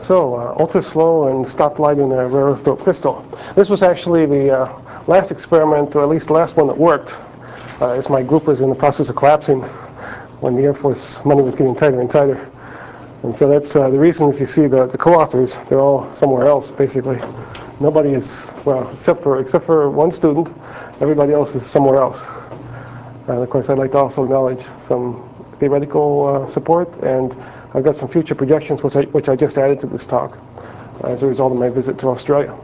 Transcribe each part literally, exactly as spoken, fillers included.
So, uh, ultra-slow and stoplight in a rare earth doped crystal. This was actually the uh, last experiment, or at least the last one that worked, uh, as my group was in the process of collapsing when the Air Force money was getting tighter and tighter. And so that's uh, the reason, if you see the, the co-authors, they're all somewhere else, basically. Nobody is, well, except for, except for one student, everybody else is somewhere else. And of course, I'd like to also acknowledge some theoretical uh, support, and I've got some future projections which I, which I just added to this talk as a result of my visit to Australia.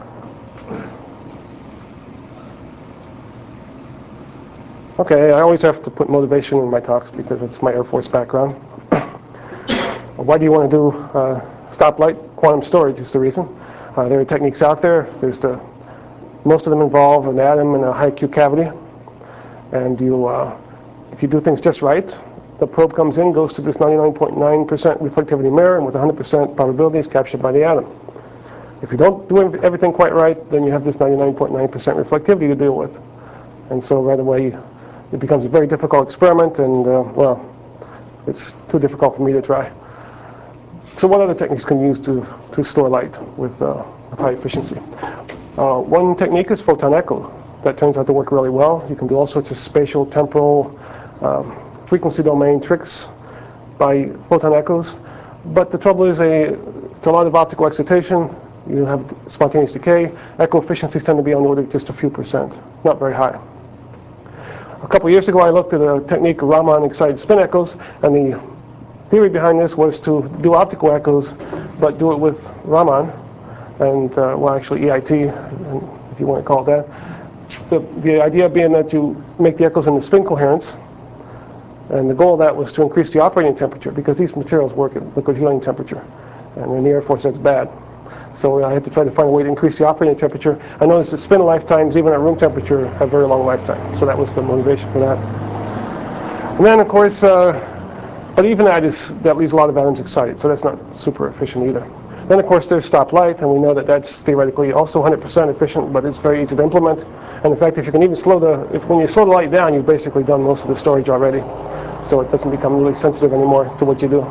Okay, I always have to put motivation in my talks because it's my Air Force background. Why do you want to do uh, stoplight? Quantum storage is the reason. Uh, there are techniques out there. There's the, most of them involve an atom in a high Q cavity. And you, uh, if you do things just right, the probe comes in, goes to this ninety-nine point nine percent reflectivity mirror, and with one hundred percent probability is captured by the atom. If you don't do everything quite right, then you have this ninety-nine point nine percent reflectivity to deal with. And so right away, it becomes a very difficult experiment, and uh, well, it's too difficult for me to try. So what other techniques can you use to, to store light with, uh, with high efficiency? Uh, one technique is photon echo. That turns out to work really well. You can do all sorts of spatial, temporal, um, frequency domain tricks by photon echoes. But the trouble is a, it's a lot of optical excitation. You have spontaneous decay. Echo efficiencies tend to be on the order of just a few percent, not very high. A couple years ago, I looked at a technique of Raman excited spin echoes, and the theory behind this was to do optical echoes, but do it with Raman, and uh, well, actually E I T, if you want to call it that. The, the idea being that you make the echoes into spin coherence, and the goal of that was to increase the operating temperature, because these materials work at liquid helium temperature, and in the Air Force that's bad. So I had to try to find a way to increase the operating temperature. I noticed that spin lifetimes, even at room temperature, have very long lifetime. So that was the motivation for that. And then, of course, uh, but even that is that leaves a lot of atoms excited, so that's not super efficient either. Then, of course, there's stoplight, and we know that that's theoretically also one hundred percent efficient, but it's very easy to implement. And in fact, if you can even slow the, if when you slow the light down, you've basically done most of the storage already. So it doesn't become really sensitive anymore to what you do.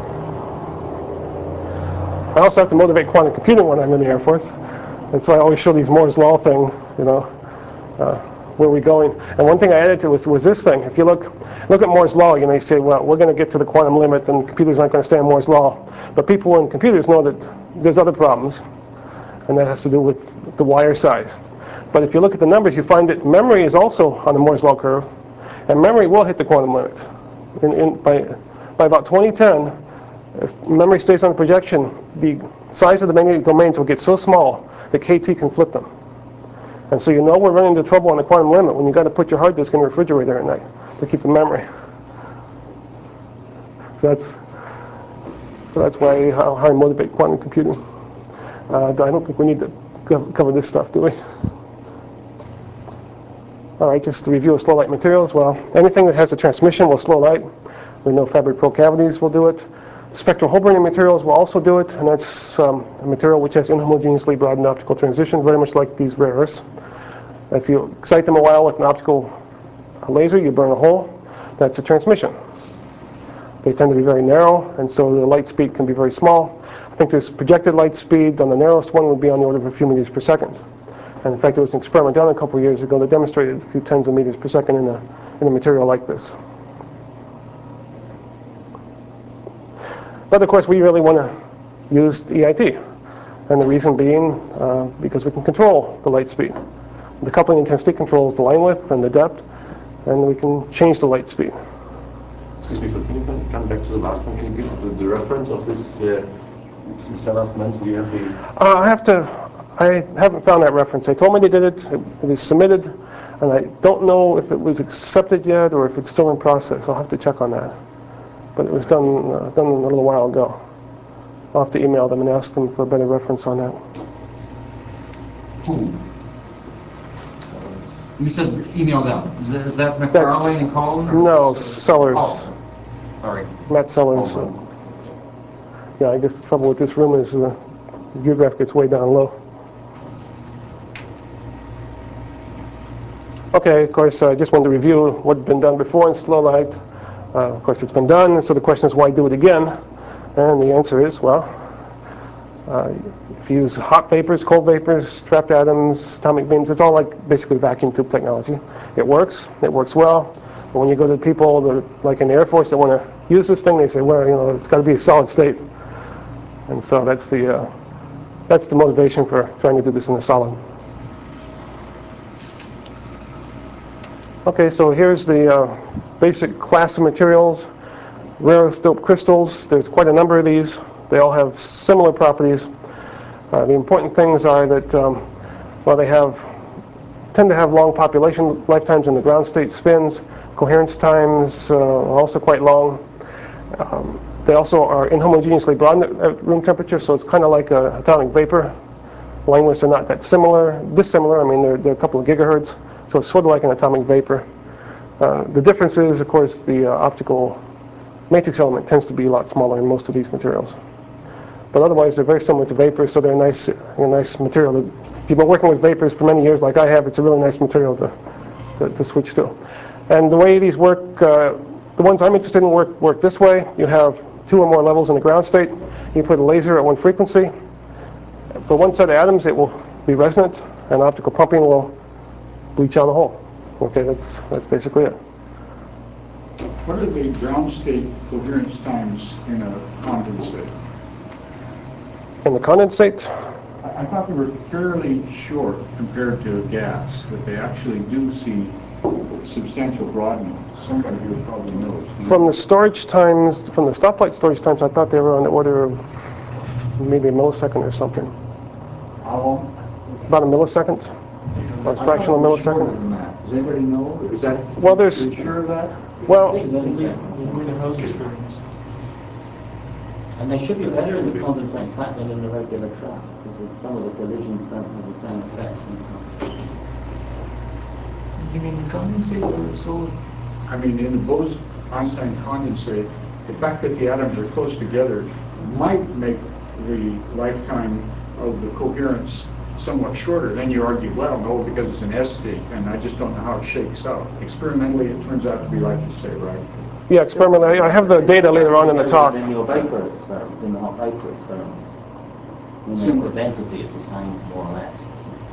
I also have to motivate quantum computing when I'm in the Air Force. And so I always show these Moore's Law thing, you know, uh, where are we going? And one thing I added to was, was this thing. If you look, look at Moore's Law, you may say, well, we're going to get to the quantum limit and computers aren't going to stand Moore's Law. But people in computers know that there's other problems, and that has to do with the wire size. But if you look at the numbers, you find that memory is also on the Moore's Law curve, and memory will hit the quantum limit. In, in, by, by about twenty ten, if memory stays on the projection, the size of the magnetic domains will get so small that K T can flip them. And so you know we're running into trouble on the quantum limit when you've got to put your hard disk in the refrigerator at night to keep the memory. So that's, so that's why how, how I motivate quantum computing. Uh, I don't think we need to cover this stuff, do we? All right, just to review of slow light materials. Well, anything that has a transmission will slow light. We know Fabry-Perot cavities will do it. Spectral hole-bending materials will also do it, and that's um, a material which has inhomogeneously broadened optical transition, very much like these rare earths. If you excite them a while with an optical laser, you burn a hole. That's a transmission. They tend to be very narrow, and so the light speed can be very small. I think this projected light speed on the narrowest one would be on the order of a few meters per second. And in fact, there was an experiment done a couple of years ago that demonstrated a few tens of meters per second in a, in a material like this. But of course, we really want to use E I T. And the reason being, uh, because we can control the light speed. The coupling intensity controls the line width and the depth, and we can change the light speed. Excuse me, but can you come back to the last one? Can you give the, the reference of this, uh, this, this last month? Do you have the... Uh, I have to, I haven't found that reference. They told me they did it, it, it was submitted, and I don't know if it was accepted yet or if it's still in process. I'll have to check on that. But it was done, uh, done a little while ago. I'll have to email them and ask them for a better reference on that. Who? You said email them. Is that, is that McFarlane and Cohn? No, Sellers. Oh, sorry. Matt Sellers. Oh, Yeah, I guess the trouble with this room is the view graph gets way down low. Okay, of course, I just wanted to review what had been done before in slow light. Uh, of course, it's been done, so the question is, why do it again? And the answer is, well, Uh, if you use hot vapors, cold vapors, trapped atoms, atomic beams, it's all like basically vacuum tube technology. It works, it works well, but when you go to people that, like in the Air Force that want to use this thing, they say, well, you know, it's got to be a solid state. And so that's the, uh, that's the motivation for trying to do this in a solid. Okay, so here's the uh, basic class of materials. Rare earth doped crystals, there's quite a number of these. They all have similar properties. Uh, the important things are that, um, well, they have tend to have long population lifetimes in the ground state spins. Coherence times uh, are also quite long. Um, they also are inhomogeneously broad at room temperature, so it's kind of like an atomic vapor. Wavelengths are not that similar, dissimilar. I mean, they're, they're a couple of gigahertz, so it's sort of like an atomic vapor. Uh, the difference is, of course, the uh, optical matrix element tends to be a lot smaller in most of these materials. But otherwise, they're very similar to vapors, so they're a nice, a nice material. To, if you've been working with vapors for many years, like I have, it's a really nice material to, to, to switch to. And the way these work, uh, the ones I'm interested in work, work this way. You have two or more levels in the ground state. You put a laser at one frequency. For one set of atoms, it will be resonant, and optical pumping will bleach out the whole. Okay, that's, that's basically it. What are the ground state coherence times in a condensate? In the condensate, I, I thought they were fairly short compared to a gas, that they actually do see substantial broadening. Somebody here probably knows. from the storage times, from the stoplight storage times, I thought they were on the order of maybe a millisecond or something. How long? About a millisecond, a fraction of a millisecond. Does anybody know? Is that? Well, there's- Are you sure of that? Well, And they should be better in the condensate track than in the regular track, because some of the collisions don't have the same effects. You mean condensate or solid? I mean, in the Bose-Einstein condensate, the fact that the atoms are close together might make the lifetime of the coherence somewhat shorter. Then you argue, well, no, because it's an S state, and I just don't know how it shakes out. Experimentally, it turns out to be like you say, right? yeah, experimentally. I have the data later on in the talk. In your vapor experiment, in the hot vapor experiment, you know, Similar. the density is the same, more or less.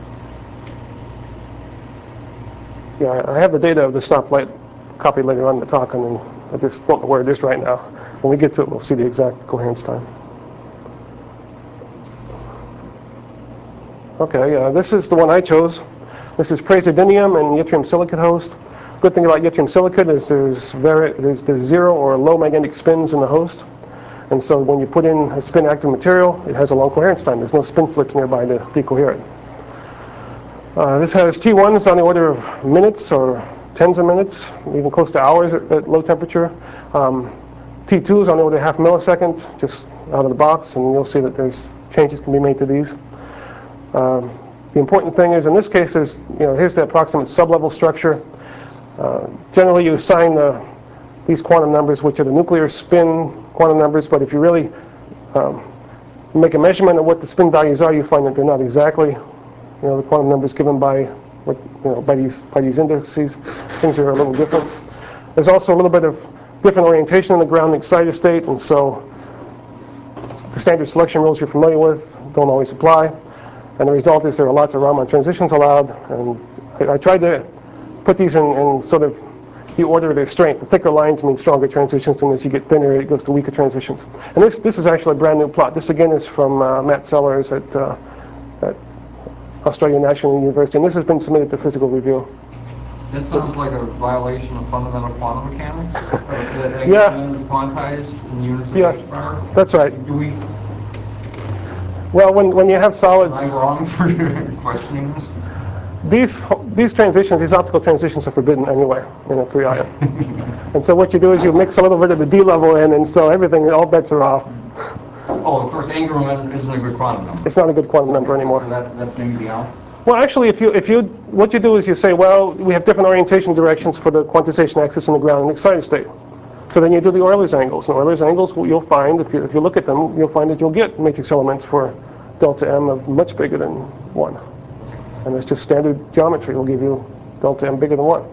Yeah, I have the data of the stoplight copied later on in the talk, and then I just don't know where it is right now. When we get to it, we'll see the exact coherence time. Okay, uh, this is the one I chose. This is praseodymium and yttrium silicate host. Good thing about yttrium silicate is there's, very, there's, there's zero or low magnetic spins in the host. And so when you put in a spin-active material, it has a long coherence time. There's no spin flips nearby to decohere it. Uh, this has T ones on the order of minutes or tens of minutes, even close to hours at, at low temperature. Um, T twos on the order of half millisecond, just out of the box, and you'll see that there's changes can be made to these. Um, the important thing is, in this case, is you know here's the approximate sublevel structure. Uh, generally, you assign the, these quantum numbers, which are the nuclear spin quantum numbers. But if you really um, make a measurement of what the spin values are, you find that they're not exactly, you know, the quantum numbers given by what you know by these by these indices. Things are a little different. There's also a little bit of different orientation in the ground excited state, and so the standard selection rules you're familiar with don't always apply. And the result is there are lots of Raman transitions allowed. And I, I tried to put these in, in sort of the order of their strength. The thicker lines mean stronger transitions, and as you get thinner, it goes to weaker transitions. And this this is actually a brand new plot. This again is from uh, Matt Sellers at, uh, at Australian National University, and this has been submitted to physical review. That sounds like a violation of fundamental quantum mechanics. That Yeah. everything is quantized in units of Yes, h-bar. that's right. Do we, Well, when, when you have solids, am I wrong for questioning this? these these transitions, these optical transitions are forbidden anyway in a three ion. And so what you do is you mix a little bit of the D level in, and so everything, all bets are off. Oh, of course, Ingram isn't a good quantum number. It's not a good quantum number anymore. So that, that's maybe the out. Well, actually, if you if you what you do is you say, well, we have different orientation directions for the quantization axis in the ground and excited state. So then you do the Euler's angles. And Euler's angles, you'll find, if you if you look at them, you'll find that you'll get matrix elements for delta M of much bigger than one. And it's just standard geometry will give you delta M bigger than one.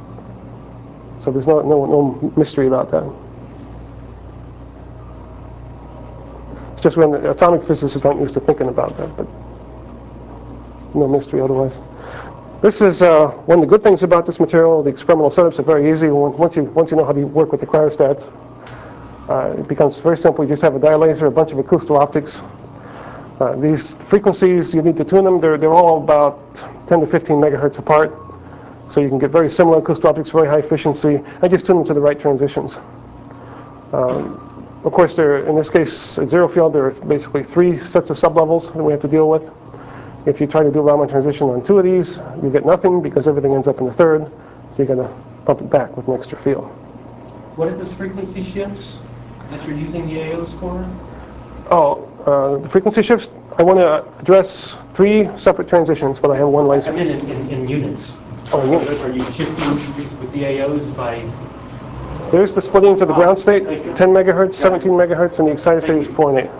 So there's no no no mystery about that. It's just when the atomic physicists aren't used to thinking about that, but no mystery otherwise. This is uh, one of the good things about this material. The experimental setups are very easy. Once you, once you know how to work with the cryostats, uh, it becomes very simple. You just have a dilaser, a bunch of acousto-optics. Uh, these frequencies, you need to tune them. They're, they're all about ten to fifteen megahertz apart. So you can get very similar acousto-optics, very high efficiency, and just tune them to the right transitions. Um, of course, there, in this case, at zero field, there are basically three sets of sublevels that we have to deal with. If you try to do Raman transition on two of these, you get nothing because everything ends up in the third. So you're going to pump it back with an extra field. What are those frequency shifts that you're using the A Os for? Oh, uh, the frequency shifts, I want to address three separate transitions, but I have one laser. I mean in, in, in units. Oh, in units. Are you shifting with the A Os by... There's the splittings of the ground state, ten megahertz, seventeen megahertz, and the excited state is four and eight.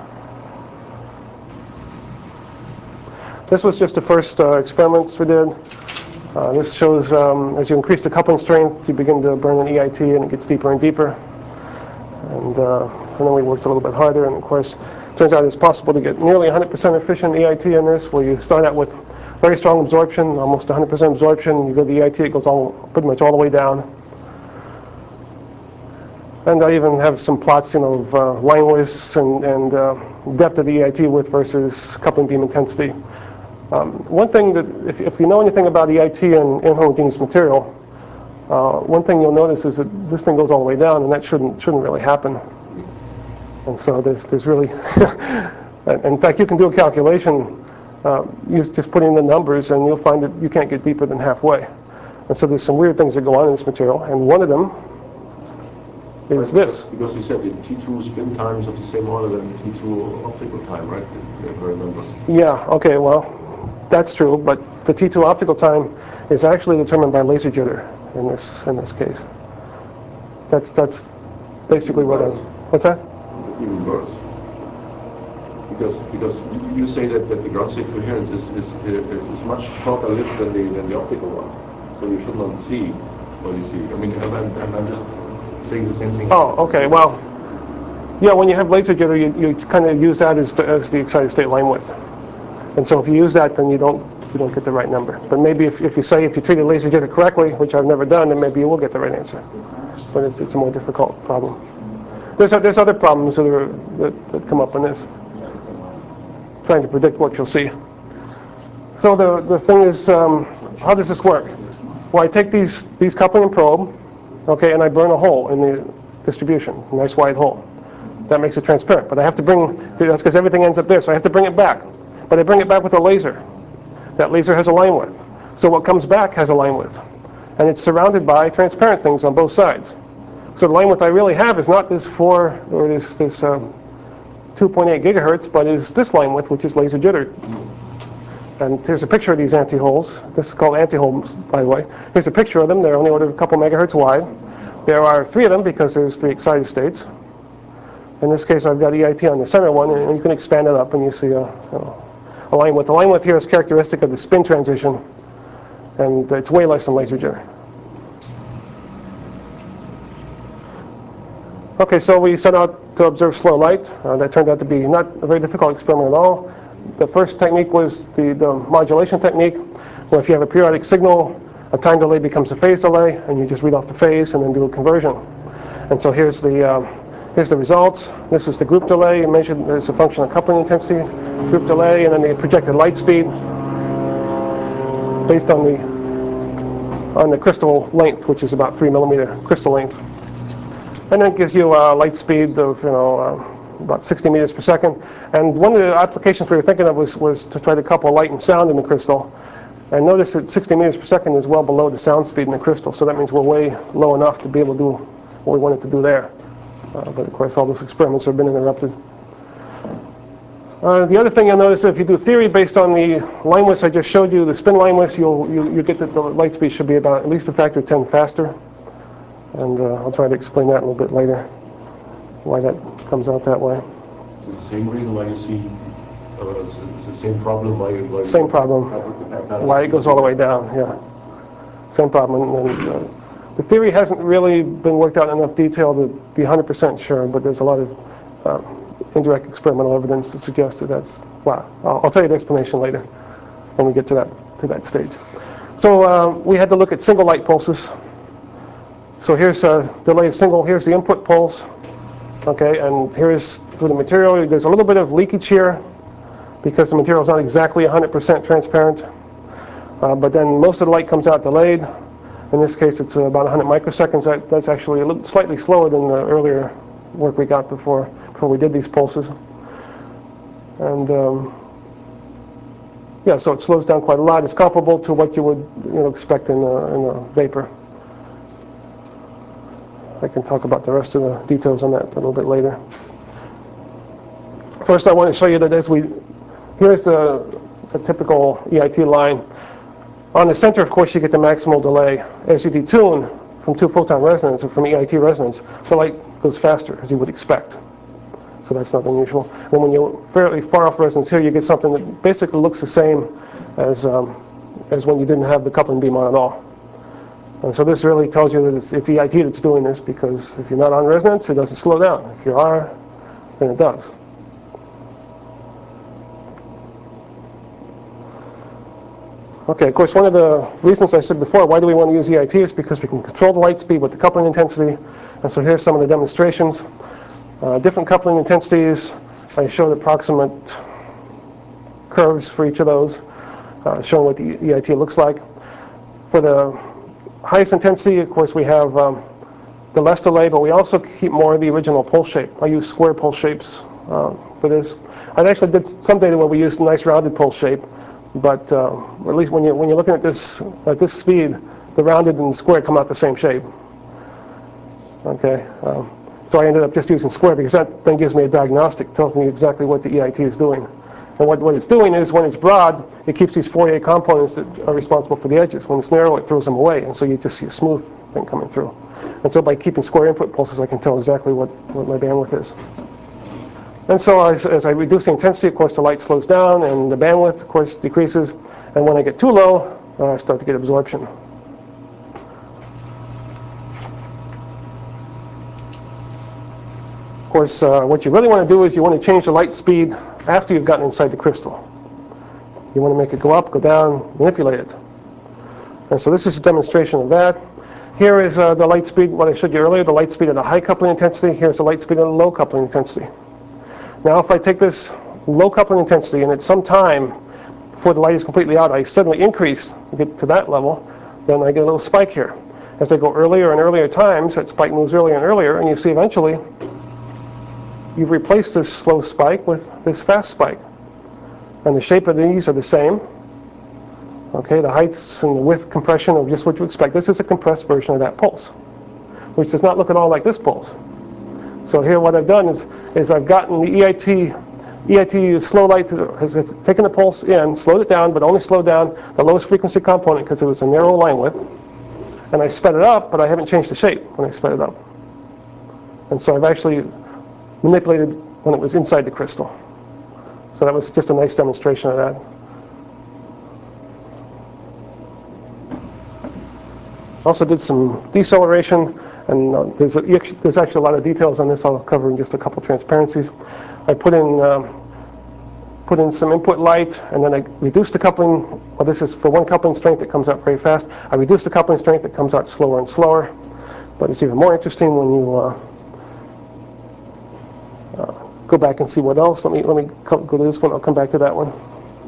This was just the first uh, experiments we did. Uh, this shows um, as you increase the coupling strength, you begin to burn an E I T, and it gets deeper and deeper. And, uh, and then we worked a little bit harder, and of course, it turns out it's possible to get nearly one hundred percent efficient E I T in this, where you start out with very strong absorption, almost one hundred percent absorption. You go to the E I T, it goes all, pretty much all the way down. And I even have some plots, you know, of uh, line widths and, and uh, depth of the E I T width versus coupling beam intensity. Um, one thing that, if, if you know anything about E I T and inhomogeneous material, uh, one thing you'll notice is that this thing goes all the way down, and that shouldn't shouldn't really happen. And so there's there's really, in fact, you can do a calculation, uh, use just put in the numbers, and you'll find that you can't get deeper than halfway. And so there's some weird things that go on in this material, and one of them is this. Because you said the T two spin time is of the same order than the T two optical time, right? If I remember. Yeah, okay, well, that's true, but the T two optical time is actually determined by laser jitter in this in this case. That's that's basically what I'm. What's that? That's even worse. Because because you say that, that the ground state coherence is is, is is much shorter lived than the than the optical one, so you should not see what you see. I mean, I'm, I'm, I'm just saying the same thing. Oh, okay. Well, yeah. When you have laser jitter, you, you kind of use that as the, as the excited state line width, and so if you use that, then you don't you don't get the right number. But maybe if if you say if you treat a laser jitter correctly, which I've never done, then maybe you will get the right answer. But it's it's a more difficult problem. There's there's other problems that are that, that come up in this, trying to predict what you'll see. So the the thing is, um, how does this work? Well, I take these these coupling and probe, okay, and I burn a hole in the distribution, a nice wide hole. That makes it transparent. But I have to bring that's because everything ends up there, so I have to bring it back. But I bring it back with a laser. That laser has a line width. So what comes back has a line width, and it's surrounded by transparent things on both sides. So the line width I really have is not this four or this this um, two point eight gigahertz, but is this line width, which is laser jitter. And here's a picture of these anti-holes. This is called anti-holes, by the way. Here's a picture of them. They're only ordered a couple megahertz wide. There are three of them because there's three excited states. In this case, I've got E I T on the center one, and you can expand it up, and you see a, you know, a line width. The line width here is characteristic of the spin transition, and it's way less than laser jitter. Okay, so we set out to observe slow light. Uh, that turned out to be not a very difficult experiment at all. The first technique was the, the modulation technique, where if you have a periodic signal, a time delay becomes a phase delay, and you just read off the phase and then do a conversion. And so here's the uh, here's the results. This is the group delay measured as a function of coupling intensity, group delay, and then the projected light speed based on the on the crystal length, which is about three millimeter crystal length. And then it gives you a light speed of you know uh, about sixty meters per second. And one of the applications we were thinking of was was to try to couple light and sound in the crystal. And notice that sixty meters per second is well below the sound speed in the crystal, so that means we're way low enough to be able to do what we wanted to do there. Uh, but of course, all those experiments have been interrupted. Uh, the other thing you'll notice, if you do theory based on the line widths I just showed you, the spin line widths, you'll you, you get that the light speed should be about at least a factor of ten faster. And uh, I'll try to explain that a little bit later, why that comes out that way. It's the same reason why you see, uh, it's, it's the same problem why you... Why Same you, problem, why it goes all the way down, yeah. Same problem. And, and, uh, the theory hasn't really been worked out in enough detail to be one hundred percent sure, but there's a lot of uh, indirect experimental evidence to suggest that that's, well, I'll, I'll tell you the explanation later when we get to that, to that stage. So uh, we had to look at single light pulses. So here's a delay of single, here's the input pulse, okay, and here's through the material. There's a little bit of leakage here because the material is not exactly one hundred percent transparent, uh, but then most of the light comes out delayed. In this case, it's about one hundred microseconds. That, that's actually a little, slightly slower than the earlier work we got before, before we did these pulses. And um, yeah, so it slows down quite a lot. It's comparable to what you would you know, expect in a, in a vapor. I can talk about the rest of the details on that a little bit later. First, I want to show you that as we, here's the, the typical E I T line. On the center, of course, you get the maximal delay. As you detune from two-photon resonance or from E I T resonance, the light goes faster, as you would expect. So that's not unusual. And when you're fairly far off resonance here, you get something that basically looks the same as, um, as when you didn't have the coupling beam on at all. And so this really tells you that it's, it's E I T that's doing this, because if you're not on resonance, it doesn't slow down. If you are, then it does. Okay, of course, one of the reasons I said before, why do we want to use E I T, is because we can control the light speed with the coupling intensity. And so here's some of the demonstrations. Uh, different coupling intensities. I showed approximate curves for each of those, uh, showing what the E I T looks like. For the highest intensity, of course, we have um, the less delay, but we also keep more of the original pulse shape. I use square pulse shapes uh, for this. I actually did some data where we used a nice rounded pulse shape, but uh, at least when, you, when you're looking at this, at this speed, the rounded and the square come out the same shape. Okay, um, so I ended up just using square because that then gives me a diagnostic, tells me exactly what the E I T is doing. And what, what it's doing is, when it's broad, it keeps these Fourier components that are responsible for the edges. When it's narrow, it throws them away, and so you just see a smooth thing coming through. And so by keeping square input pulses, I can tell exactly what, what my bandwidth is. And so as, as I reduce the intensity, of course, the light slows down, and the bandwidth, of course, decreases. And when I get too low, uh, I start to get absorption. Of course, uh, what you really want to do is you want to change the light speed after you've gotten inside the crystal. You want to make it go up, go down, manipulate it. And so this is a demonstration of that. Here is uh, the light speed, what I showed you earlier, the light speed at a high coupling intensity. Here's the light speed at a low coupling intensity. Now if I take this low coupling intensity and at some time before the light is completely out, I suddenly increase, get to that level, then I get a little spike here. As I go earlier and earlier times, that spike moves earlier and earlier, and you see eventually you've replaced this slow spike with this fast spike. And the shape of these are the same. Okay, the heights and the width compression are just what you expect. This is a compressed version of that pulse, which does not look at all like this pulse. So here what I've done is, is I've gotten the E I T, E I T slow light has, has taken the pulse in, slowed it down, but only slowed down the lowest frequency component because it was a narrow line width. And I sped it up, but I haven't changed the shape when I sped it up. And so I've actually manipulated when it was inside the crystal. So that was just a nice demonstration of that. Also did some deceleration, and uh, there's, a, there's actually a lot of details on this. I'll cover in just a couple transparencies. I put in um, put in some input light, and then I reduced the coupling. Well, this is for one coupling strength that comes out very fast. I reduced the coupling strength that comes out slower and slower. But it's even more interesting when you uh, uh, go back and see what else. Let me let me go to this one. I'll come back to that one.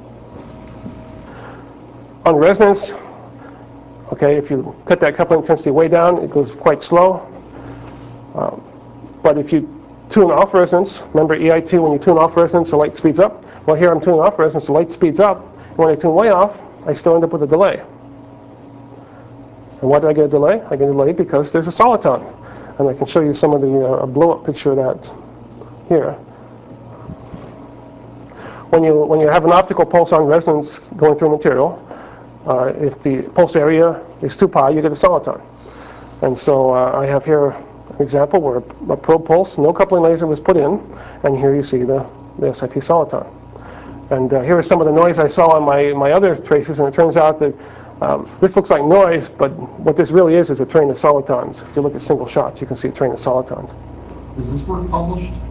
On resonance. Okay, if you cut that coupling intensity way down, it goes quite slow. Um, but if you tune off resonance, remember E I T, when you tune off resonance, the light speeds up. Well, here I'm tuning off resonance, the light speeds up. And when I tune way off, I still end up with a delay. And why do I get a delay? I get a delay because there's a soliton. And I can show you some of the uh, blow-up picture of that here. When you, when you have an optical pulse on resonance going through a material, Uh, if the pulse area is two pi, you get a soliton. And so uh, I have here an example where a probe pulse, no coupling laser was put in, and here you see the, the S I T soliton. And uh, here is some of the noise I saw on my, my other traces, and it turns out that um, this looks like noise, but what this really is is a train of solitons. If you look at single shots, you can see a train of solitons. Is this work published?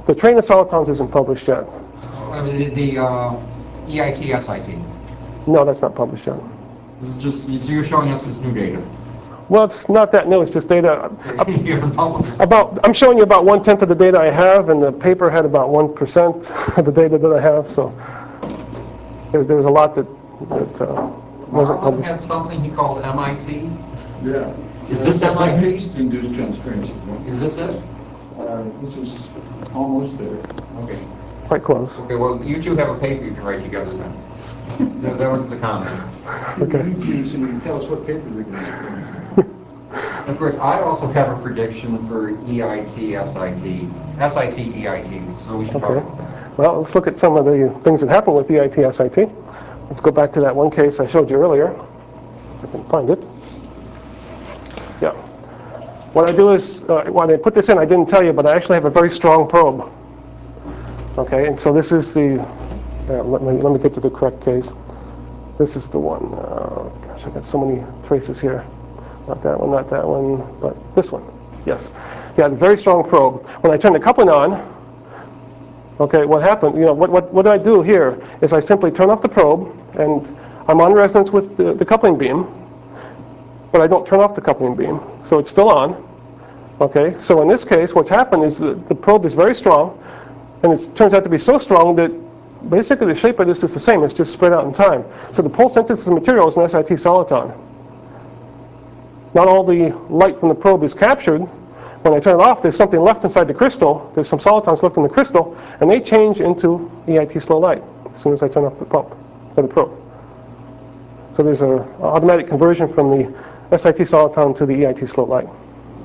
The train of solitons isn't published yet. Uh, The, the uh, E I T, S I T. No, that's not published yet. This is just, so you're showing us this new data. Well, it's not that new, it's just data. You haven't published. About, I'm showing you about one-tenth of the data I have, and the paper had about one percent of the data that I have, so there's, there was a lot that, that uh, wasn't Marlon published. had something he called M I T. Yeah. Is this M I T? Mixed-induced transparency. Is this it? Uh, This is almost there. Okay. Quite close. Okay, well, you two have a paper you can write together then. That that was the comment. Okay. You can, you can tell us what paper they're going to Of course, I also have a prediction for E I T, S I T, S I T, E I T, so we should talk Okay. about that. Well, let's look at some of the things that happen with E I T S I T. Let's go back to that one case I showed you earlier. If I can find it. Yeah. What I do is, uh, when I put this in, I didn't tell you, but I actually have a very strong probe. Okay, and so this is the, uh, let, me, let me get to the correct case. This is the one. Uh, gosh, I got so many traces here. Not that one, not that one, but this one. Yes. Yeah, very strong probe. When I turn the coupling on, okay, what happened, you know, what, what, what I do here is I simply turn off the probe, and I'm on resonance with the, the coupling beam, but I don't turn off the coupling beam, so it's still on. Okay, so in this case, what's happened is that the probe is very strong, and it turns out to be so strong that basically the shape of this is the same, it's just spread out in time. So the pulse synthesis material is an S I T soliton. Not all the light from the probe is captured. When I turn it off, there's something left inside the crystal. There's some solitons left in the crystal, and they change into E I T slow light as soon as I turn off the pump, or the probe. So there's an automatic conversion from the S I T soliton to the E I T slow light.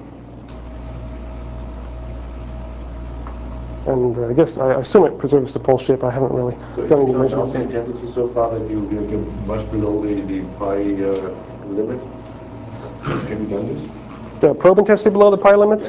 And uh, I guess I assume it preserves the pulse shape. I haven't really So if done you any come down measurements. the intensity so far that you, you get much below the, the pi uh, limit, have you done this? The probe intensity below the pi limit?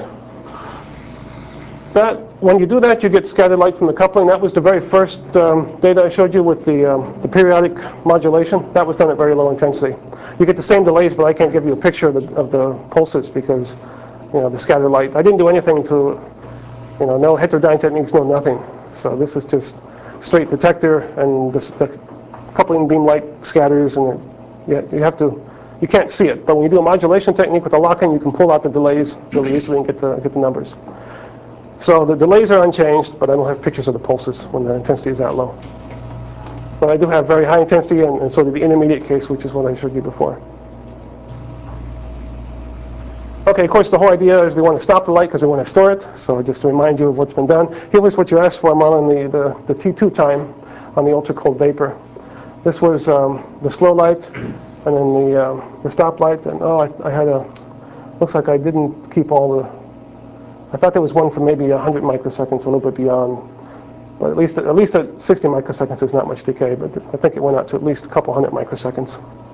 That, when you do that, you get scattered light from the coupling. That was the very first um, data I showed you with the, um, the periodic modulation. That was done at very low intensity. You get the same delays, but I can't give you a picture of the, of the pulses because, you know, the scattered light. I didn't do anything to, you know, no heterodyne techniques, no nothing. So this is just straight detector, and the, the coupling beam light scatters, and it, yeah, you have to, you can't see it. But when you do a modulation technique with a lock-in, you can pull out the delays really easily and get the, get the numbers. So the delays are unchanged, but I don't have pictures of the pulses when the intensity is that low. But I do have very high intensity and, and sort of the intermediate case, which is what I showed you before. Okay, of course, the whole idea is we want to stop the light because we want to store it. So just to remind you of what's been done. Here was what you asked for, Marlon, the, the, the T two time on the ultra-cold vapor. This was um, the slow light, and then the, um, the stop light. And oh, I, I had a, looks like I didn't keep all the, I thought there was one for maybe one hundred microseconds, a little bit beyond. But at least, at least at sixty microseconds, there's not much decay. But I think it went out to at least a couple hundred microseconds.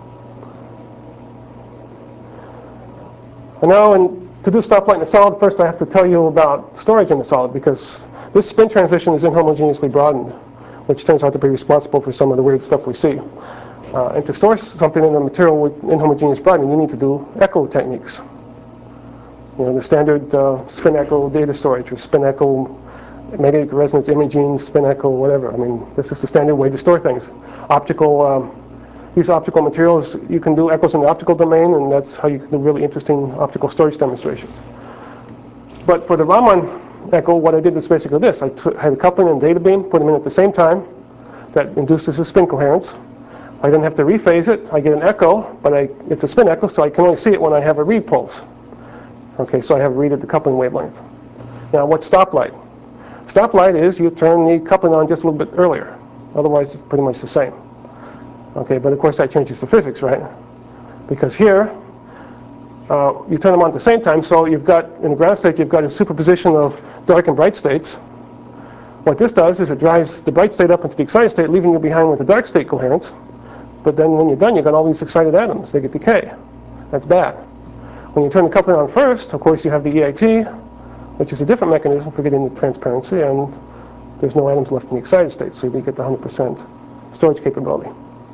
And now, in, to do stoplight in a solid, first I have to tell you about storage in the solid, because this spin transition is inhomogeneously broadened, which turns out to be responsible for some of the weird stuff we see. Uh, and to store something in a material with inhomogeneous broadening, you need to do echo techniques. You know, the standard uh, spin echo data storage, or spin echo magnetic resonance imaging, spin echo, whatever. I mean, this is the standard way to store things. Optical, um, these optical materials, you can do echoes in the optical domain, and that's how you can do really interesting optical storage demonstrations. But for the Raman echo, what I did is basically this. I had a coupling and data beam, put them in at the same time. That induces a spin coherence. I then have to rephase it. I get an echo, but I, it's a spin echo, so I can only see it when I have a read pulse. Okay, so I have a read at the coupling wavelength. Now, what's stoplight? Stoplight is you turn the coupling on just a little bit earlier. Otherwise, it's pretty much the same. Okay, but of course that changes the physics, right? Because here, uh, you turn them on at the same time, so you've got, in the ground state, you've got a superposition of dark and bright states. What this does is it drives the bright state up into the excited state, leaving you behind with the dark state coherence. But then when you're done, you've got all these excited atoms. They get decay. That's bad. When you turn the coupling on first, of course, you have the E I T, which is a different mechanism for getting the transparency, and there's no atoms left in the excited state, so you get the one hundred percent storage capability.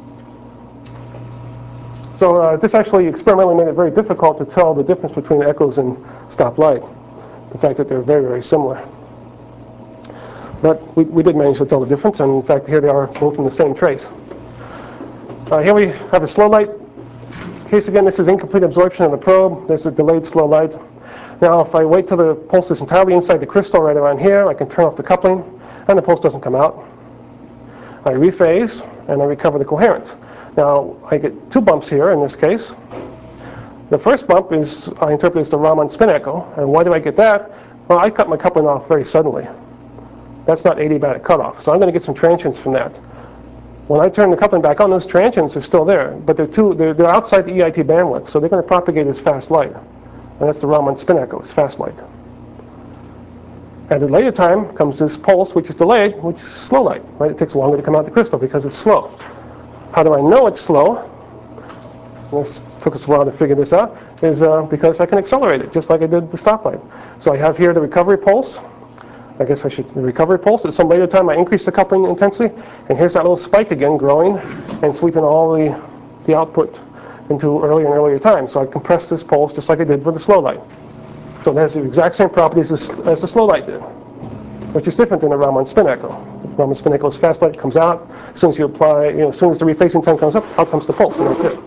So uh, this actually experimentally made it very difficult to tell the difference between echoes and stoplight, the fact that they're very, very similar. But we, we did manage to tell the difference, and in fact, here they are both in the same trace. Uh, here we have a slow light case again. This is incomplete absorption of the probe. There's a delayed slow light. Now, if I wait till the pulse is entirely inside the crystal right around here, I can turn off the coupling, and the pulse doesn't come out. I rephase, and I recover the coherence. Now, I get two bumps here in this case. The first bump is, I interpret as the Raman spin echo. And why do I get that? Well, I cut my coupling off very suddenly. That's not adiabatic cutoff, so I'm going to get some transients from that. When I turn the coupling back on, those transients are still there, but they're, too, they're, they're outside the E I T bandwidth, so they're going to propagate as fast light. And that's the Raman spin echo, it's fast light. At a later time comes this pulse, which is delayed, which is slow light. Right? It takes longer to come out the crystal because it's slow. How do I know it's slow? This took us a while to figure this out, is uh, because I can accelerate it, just like I did the stoplight. So I have here the recovery pulse. I guess I should, the recovery pulse. At some later time, I increase the coupling intensity, and here's that little spike again growing and sweeping all the, the output into earlier and earlier time. So I compress this pulse just like I did with the slow light. So it has the exact same properties as, as the slow light did, which is different than the Raman spin echo. Raman spin echo is fast light, comes out. As soon as you apply, you know, as soon as the rephasing time comes up, out comes the pulse, and that's it.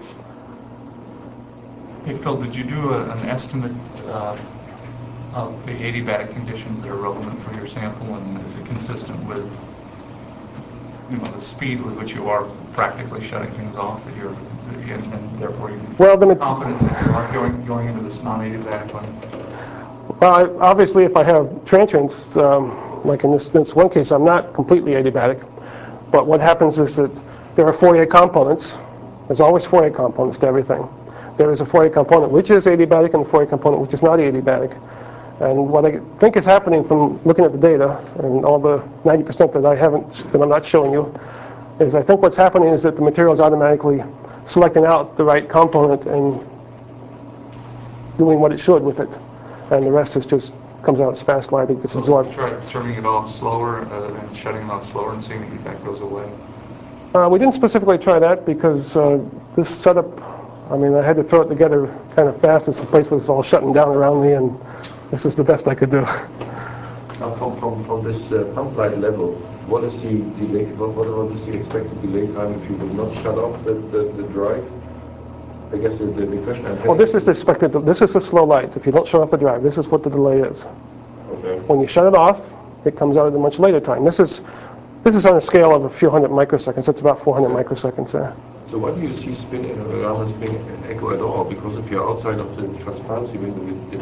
Hey Phil, did you do a, an estimate uh, of the adiabatic conditions that are relevant for your sample, and is it consistent with, you know, the speed with which you are practically shutting things off, that you're, and, and therefore you're well, then confident that you are going going into this non-adiabatic one? Well, I, obviously, if I have transients, um, like in this, this one case, I'm not completely adiabatic. But what happens is that there are Fourier components. There's always Fourier components to everything. There is a Fourier component which is adiabatic and a Fourier component which is not adiabatic. And what I think is happening from looking at the data and all the ninety percent that I haven't, that I'm not showing you, is I think what's happening is that the material is automatically selecting out the right component and doing what it should with it. And the rest is just comes out as fast light and gets absorbed. Try turning it off slower uh, and shutting it off slower and seeing if that goes away. Uh, we didn't specifically try that because uh, this setup, I mean, I had to throw it together kind of fast as the place was all shutting down around me, and this is the best I could do. Now, from, from, from this uh, pump light level, what is the delay? What, what is the expected delay time if you would not shut off the, the, the drive? I guess the, the, the question I'm Well, this is the expected. This is the slow light. If you don't shut off the drive, this is what the delay is. Okay. When you shut it off, it comes out at a much later time. This is this is on a scale of a few hundred microseconds. It's about four hundred microseconds there. So why do you see spin in a Raman spin echo at all? Because if you're outside of the transparency window, it,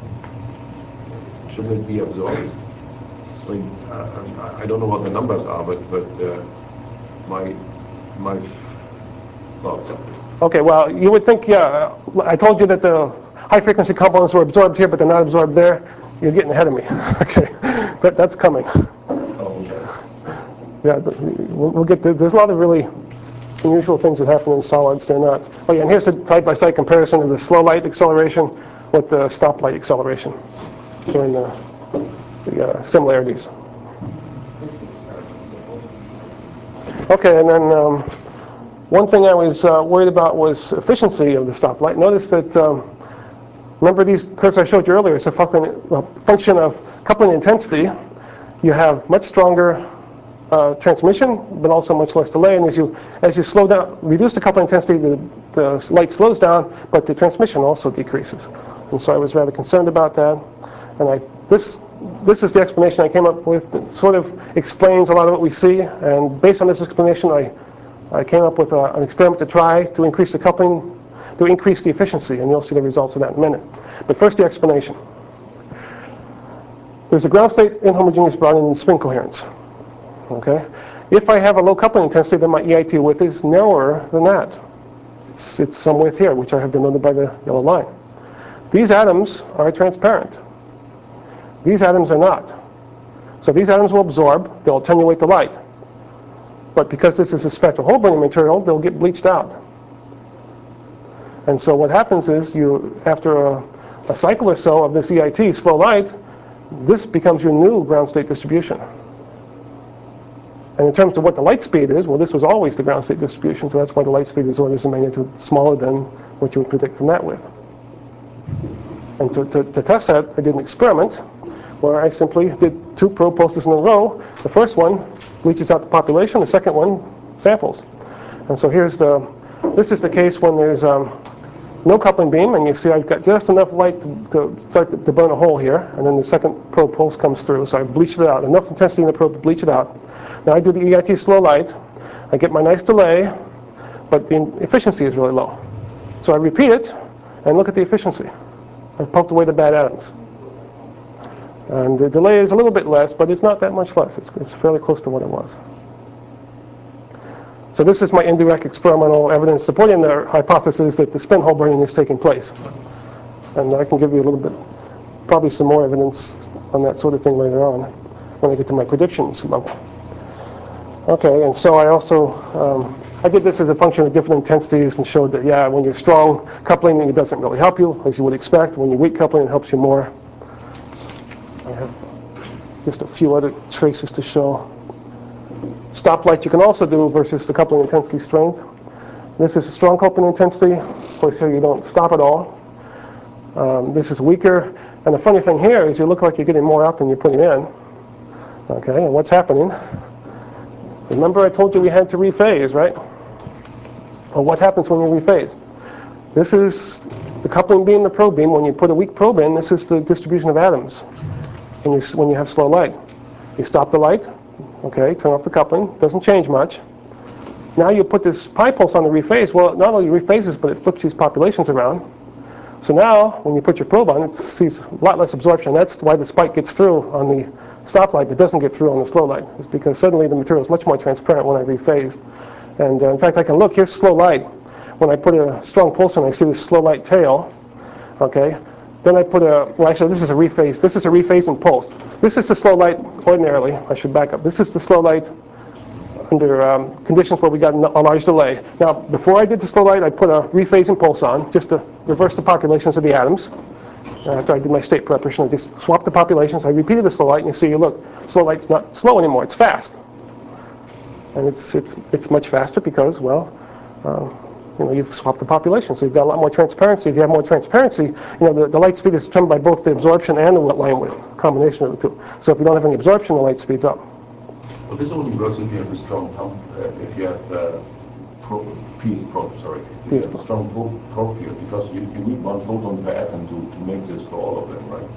it shouldn't it be absorbed? I mean, uh, I don't know what the numbers are, but but uh, my my well. Okay, well, you would think, yeah, I told you that the high-frequency components were absorbed here, but they're not absorbed there. You're getting ahead of me. Okay, that, that's coming. Oh, okay. Yeah, we'll, we'll get there. There's a lot of really unusual things that happen in solids. They're not. Oh, yeah, and here's the side-by-side comparison of the slow light acceleration with the stop light acceleration. Showing the, the uh, similarities. Okay, and then um, one thing I was uh, worried about was efficiency of the stoplight. Notice that, um, remember these curves I showed you earlier, it's a function of coupling intensity. You have much stronger uh, transmission, but also much less delay. And as you as you slow down, reduce the coupling intensity, the, the light slows down, but the transmission also decreases. And so I was rather concerned about that. And I, this this is the explanation I came up with that sort of explains a lot of what we see. And based on this explanation, I I came up with a, an experiment to try to increase the coupling, to increase the efficiency, and you'll see the results of that in a minute. But first, the explanation. There's a ground state inhomogeneous Brownian spin coherence. Okay? If I have a low coupling intensity, then my E I T width is narrower than that. It's, it's some width here, which I have denoted by the yellow line. These atoms are transparent. These atoms are not. So these atoms will absorb, they'll attenuate the light. But because this is a spectral hole-bringing material, they'll get bleached out. And so what happens is, you, after a, a cycle or so of this E I T, slow light, this becomes your new ground state distribution. And in terms of what the light speed is, well, this was always the ground state distribution, so that's why the light speed is orders of magnitude smaller than what you would predict from that width. And to, to, to test that, I did an experiment where I simply did two probe pulses in a row. The first one bleaches out the population, the second one samples. And so here's the, this is the case when there's um, no coupling beam, and you see I've got just enough light to, to start to, to burn a hole here, and then the second probe pulse comes through, so I bleached it out, enough intensity in the probe to bleach it out. Now I do the E I T slow light, I get my nice delay, but the efficiency is really low. So I repeat it, and look at the efficiency. I've poked away the bad atoms. And the delay is a little bit less, but it's not that much less. It's, it's fairly close to what it was. So this is my indirect experimental evidence supporting the hypothesis that the spin hole burning is taking place. And I can give you a little bit, probably some more evidence on that sort of thing later on when I get to my predictions level. Okay, and so I also, um, I did this as a function of different intensities and showed that, yeah, when you're strong coupling, it doesn't really help you, as you would expect. When you're weak coupling, it helps you more. I have just a few other traces to show. Stoplight you can also do versus the coupling intensity strength. This is a strong coupling intensity. Of course, here you don't stop at all. Um, this is weaker. And the funny thing here is you look like you're getting more out than you're putting in. Okay, and what's happening? Remember I told you we had to rephase, right? Well, what happens when you rephase? This is the coupling beam, the probe beam. When you put a weak probe in, this is the distribution of atoms when you, when you have slow light. You stop the light. Okay, turn off the coupling, doesn't change much. Now you put this pi pulse on the rephase. Well, it not only rephases, but it flips these populations around. So now, when you put your probe on, it sees a lot less absorption. That's why the spike gets through on the stoplight, but doesn't get through on the slow light. It's because suddenly the material is much more transparent when I rephase. And uh, in fact, I can look, here's slow light. When I put a strong pulse on, I see this slow light tail. Okay. Then I put a, well actually this is a rephase, this is a rephasing pulse. This is the slow light ordinarily, I should back up. This is the slow light under um, conditions where we got a large delay. Now, before I did the slow light, I put a rephasing pulse on, just to reverse the populations of the atoms. And after I did my state preparation, I just swapped the populations, I repeated the slow light, and you see, look, slow light's not slow anymore, it's fast. And it's, it's, it's much faster because, well, uh, you know, you've swapped the population, so you've got a lot more transparency. If you have more transparency, you know, the, the light speed is determined by both the absorption and the line width, combination of the two. So if you don't have any absorption, the light speeds up. But this only works if you have a strong pump, uh, if you have uh, probe, P S probe, sorry, if you have a strong probe, probe field, because you, you need one photon per atom to, to make this for all of them, right?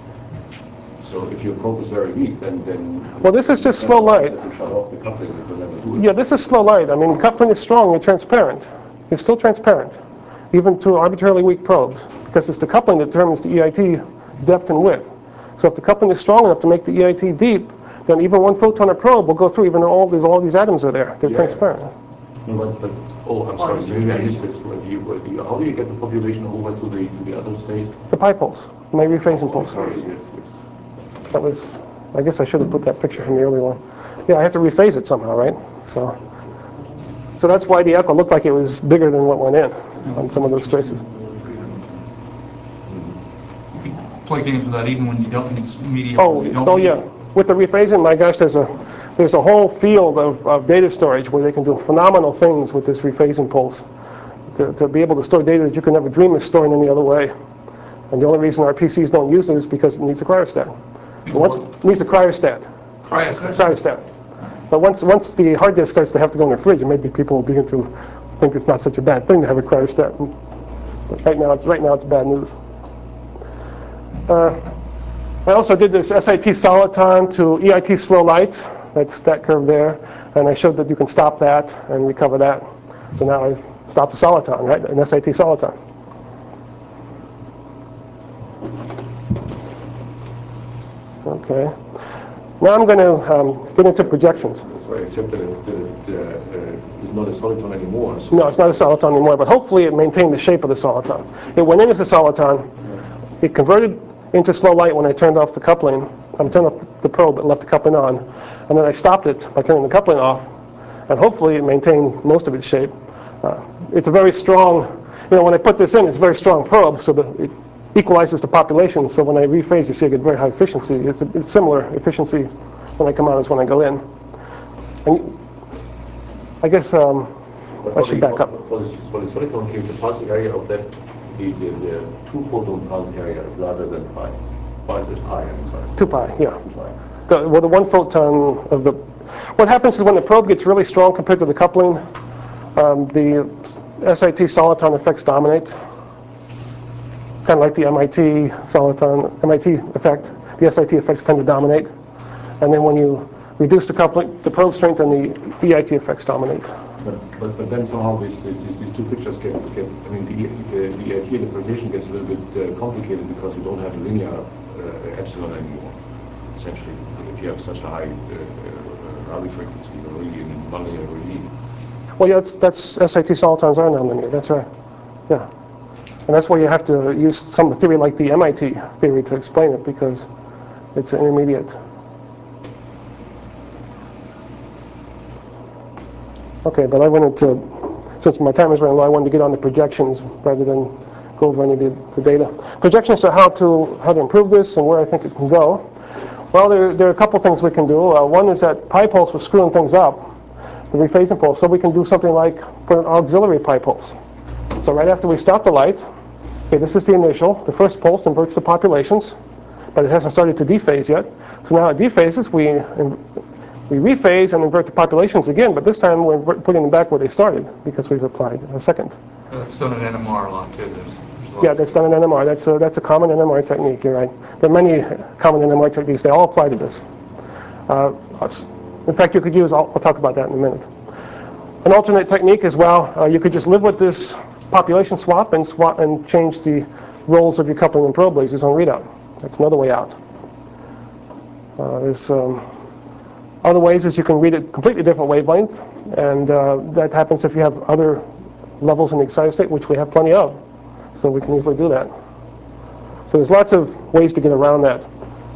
So if your probe is very weak, then... then well, this is just slow light. You shut off the coupling, it will never do it. Yeah, this is slow light. I mean, coupling is strong, you're transparent. You're still transparent, even to arbitrarily weak probes, because it's the coupling that determines the E I T depth and width. So if the coupling is strong enough to make the E I T deep, then even one photon of probe will go through, even though all these, all these atoms are there. They're yeah. transparent. No, but, but, oh, I'm sorry, maybe I missed this. How do you get the population over to the, to the other state? The pi pulse, my rephasing oh, pulse. Sorry, yes, yes. That was, I guess I should have put that picture from the earlier one. Yeah, I have to rephase it somehow, right? So. So that's why the echo looked like it was bigger than what went in on some of those traces. You can play games with that even when you don't need media. Oh, you don't oh need yeah. With the rephasing, my gosh, there's a there's a whole field of, of data storage where they can do phenomenal things with this rephasing pulse to, to be able to store data that you can never dream of storing any other way. And the only reason our P Cs don't use it is because it needs a cryostat. Once, it needs a cryostat. Cryostat. Cryostat. But once once the hard disk starts to have to go in the fridge, and maybe people will begin to think it's not such a bad thing to have a cryostat. But right now, it's right now it's bad news. Uh, I also did this S I T soliton to E I T slow light. That's that curve there, and I showed that you can stop that and recover that. So now I've stopped the soliton, right? An S I T soliton. Okay. Now I'm going to um, get into projections. Sorry, except that it, that it uh, is not a soliton anymore. So no, it's not a soliton anymore, but hopefully it maintained the shape of the soliton. It went in as a soliton. It converted into slow light when I turned off the coupling. I turned off the probe but left the coupling on. And then I stopped it by turning the coupling off. And hopefully it maintained most of its shape. Uh, it's a very strong, you know, when I put this in, it's a very strong probe, so that it equalizes the population. So when I rephase, you see I get very high efficiency. It's, a, it's similar efficiency when I come out as when I go in. And I guess um, I should back up. For the, for the soliton case, the pulse area of that, the, the, the two photon pulse area is larger than pi. Oh, it's pi, I'm sorry. two pi, yeah. two pi. The, well, the one photon of the... What happens is when the probe gets really strong compared to the coupling, um, the S I T soliton effects dominate. Kind of like the M I T soliton, M I T effect. The S I T effects tend to dominate. And then when you reduce the coupling, the probe strength and the E I T effects dominate. But, but, but then somehow these, these, these two pictures get, get I mean, the, the, the E I T interpretation gets a little bit uh, complicated because you don't have a linear uh, epsilon anymore, essentially, if you have such a high uh, uh, Rabi frequency, you're really in nonlinear regime. Well, yeah, that's, that's S I T solitons are nonlinear, that's right. Yeah. And that's why you have to use some theory like the M I T theory to explain it, because it's an intermediate. Okay, but I wanted to, since my time is running low, I wanted to get on the projections rather than go over any of the, the data. Projections are how to how to improve this and where I think it can go. Well, there, there are a couple things we can do. Uh, one is that pi pulse was screwing things up, the rephasing pulse, so we can do something like put an auxiliary pi pulse. So right after we stop the light, okay, this is the initial. The first pulse inverts the populations, but it hasn't started to dephase yet. So now it dephases, we, we rephase and invert the populations again, but this time we're putting them back where they started because we've applied a second. That's done in N M R a lot too. There's, there's Yeah, that's done in N M R. That's a, that's a common N M R technique, you're right. There are many common N M R techniques. They all apply to this. Uh, in fact, you could use, I'll, I'll talk about that in a minute. An alternate technique as well, uh, you could just live with this population swap and swap and change the roles of your coupling and probe lasers on readout. That's another way out. Uh, there's um, other ways is you can read a completely different wavelength, and uh, that happens if you have other levels in the excited state, which we have plenty of. So we can easily do that. So there's lots of ways to get around that.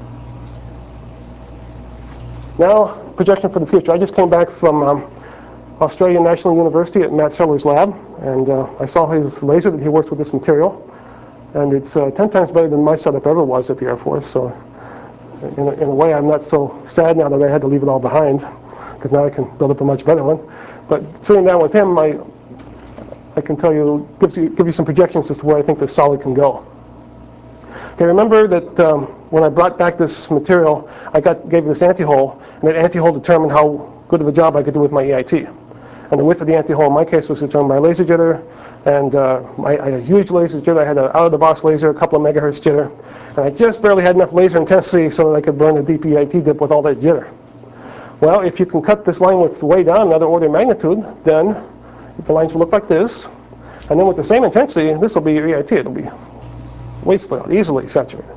Now, projection for the future. I just came back from um, Australian National University at Matt Seller's lab, and uh, I saw his laser that he works with this material, and it's uh, ten times better than my setup ever was at the Air Force. So in a, in a way, I'm not so sad now that I had to leave it all behind, because now I can build up a much better one. But sitting down with him, I, I can tell you, gives you, give you some projections as to where I think this solid can go. Okay, remember that um, when I brought back this material, I got gave it this anti-hole, and that anti-hole determined how good of a job I could do with my E I T. And the width of the anti-hole in my case was determined by laser jitter, and uh, I, I had a huge laser jitter. I had an out-of-the-box laser, a couple of megahertz jitter, and I just barely had enough laser intensity so that I could burn a deep E I T dip with all that jitter. Well, if you can cut this line width way down another order of magnitude, then the lines will look like this, and then with the same intensity, this will be your E I T. It'll be way split out, easily saturated.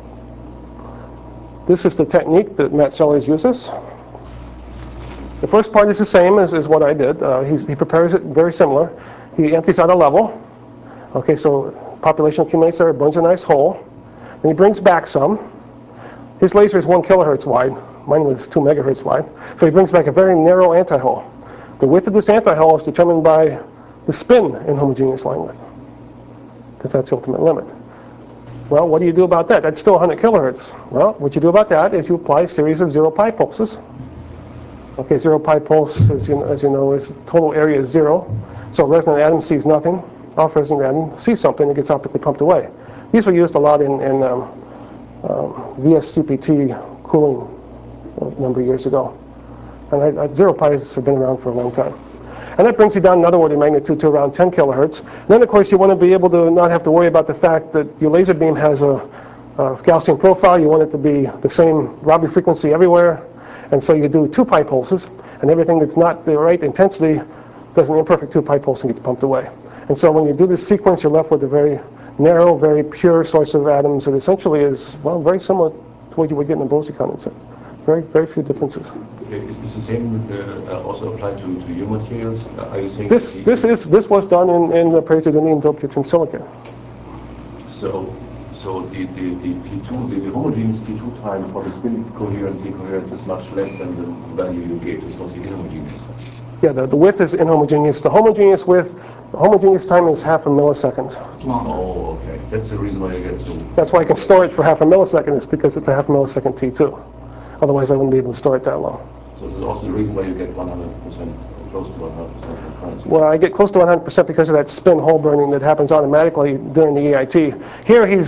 This is the technique that Matt Sellers uses. The first part is the same as, as what I did. Uh, he's, he prepares it very similar. He empties out a level. Okay, so population accumulates there, burns a nice hole. Then he brings back some. His laser is one kilohertz wide. Mine was two megahertz wide. So he brings back a very narrow anti-hole. The width of this anti-hole is determined by the spin in homogeneous line width, because that's the ultimate limit. Well, what do you do about that? That's still one hundred kilohertz. Well, what you do about that is you apply a series of zero pi pulses. Okay, zero pi pulse, as you, as you know, is total area is zero. So a resonant atom sees nothing. Off resonant atom sees something and gets optically pumped away. These were used a lot in, in um, um, V S C P T cooling a number of years ago. And I, I, zero pi's have been around for a long time. And that brings you down another order of magnitude to around ten kilohertz. And then, of course, you want to be able to not have to worry about the fact that your laser beam has a, a Gaussian profile. You want it to be the same Rabi frequency everywhere. And so you do two pi pulses, and everything that's not the right intensity does an imperfect two pi pulse and gets pumped away. And so when you do this sequence, you're left with a very narrow, very pure source of atoms that essentially is, well, very similar to what you would get in a Bose condensate. Very, very few differences. Is, is the same uh, also applied to, to your materials? Are you saying this this is this was done in, in the praseodymium doped yttrium silicate. So, so the, the, the T two, the, the homogeneous T two time for the spin coherent T coherent is much less than the value you gave. It's mostly inhomogeneous. Yeah, the, the width is inhomogeneous. The homogeneous width, the homogeneous time is half a millisecond. Oh, okay. That's the reason why you get so. That's why I can store it for half a millisecond. It's because it's a half millisecond T two. Otherwise, I wouldn't be able to store it that long. So this is also the reason why you get one hundred percent, close to one hundred percent concurrency. Well, I get close to one hundred percent because of that spin hole burning that happens automatically during the E I T. Here, he's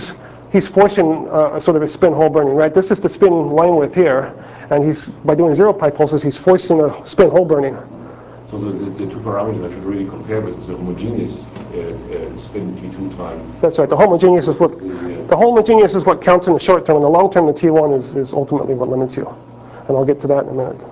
he's forcing uh, sort of a spin hole burning, right? This is the spin line width here, and he's, by doing zero pi pulses, he's forcing a spin hole burning. So the, the, the two parameters I should really compare with is the homogeneous uh, uh, spin T two time. That's right. The homogeneous is what The, uh, the homogeneous is what counts in the short term. In the long term, the T one is, is ultimately what limits you, and I'll get to that in a minute.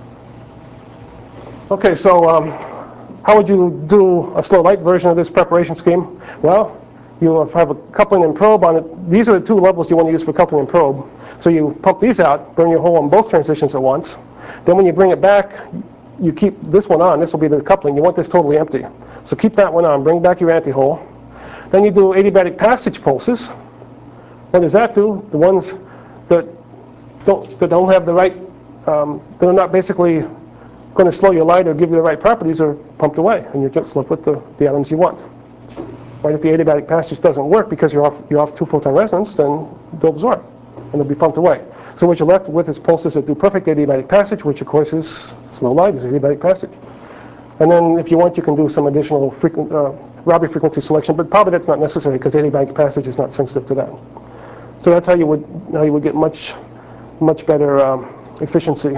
Okay, so um, how would you do a slow light version of this preparation scheme? Well, you have a coupling and probe on it. These are the two levels you want to use for coupling and probe. So you pump these out, burn your hole on both transitions at once. Then when you bring it back, you keep this one on. This will be the coupling. You want this totally empty. So keep that one on. Bring back your antihole. Then you do adiabatic passage pulses. What does that do? The ones that don't, that don't have the right, um, that are not basically going to slow your light or give you the right properties are pumped away, and you're just left with the, the atoms you want. Right? If the adiabatic passage doesn't work because you're off, you're off two photon resonance, then they'll absorb, and they'll be pumped away. So what you're left with is pulses that do perfect adiabatic passage, which of course is slow light, is adiabatic passage. And then if you want, you can do some additional frequent, uh, Rabi frequency selection, but probably that's not necessary because adiabatic passage is not sensitive to that. So that's how you would, how you would get much, much better um, efficiency.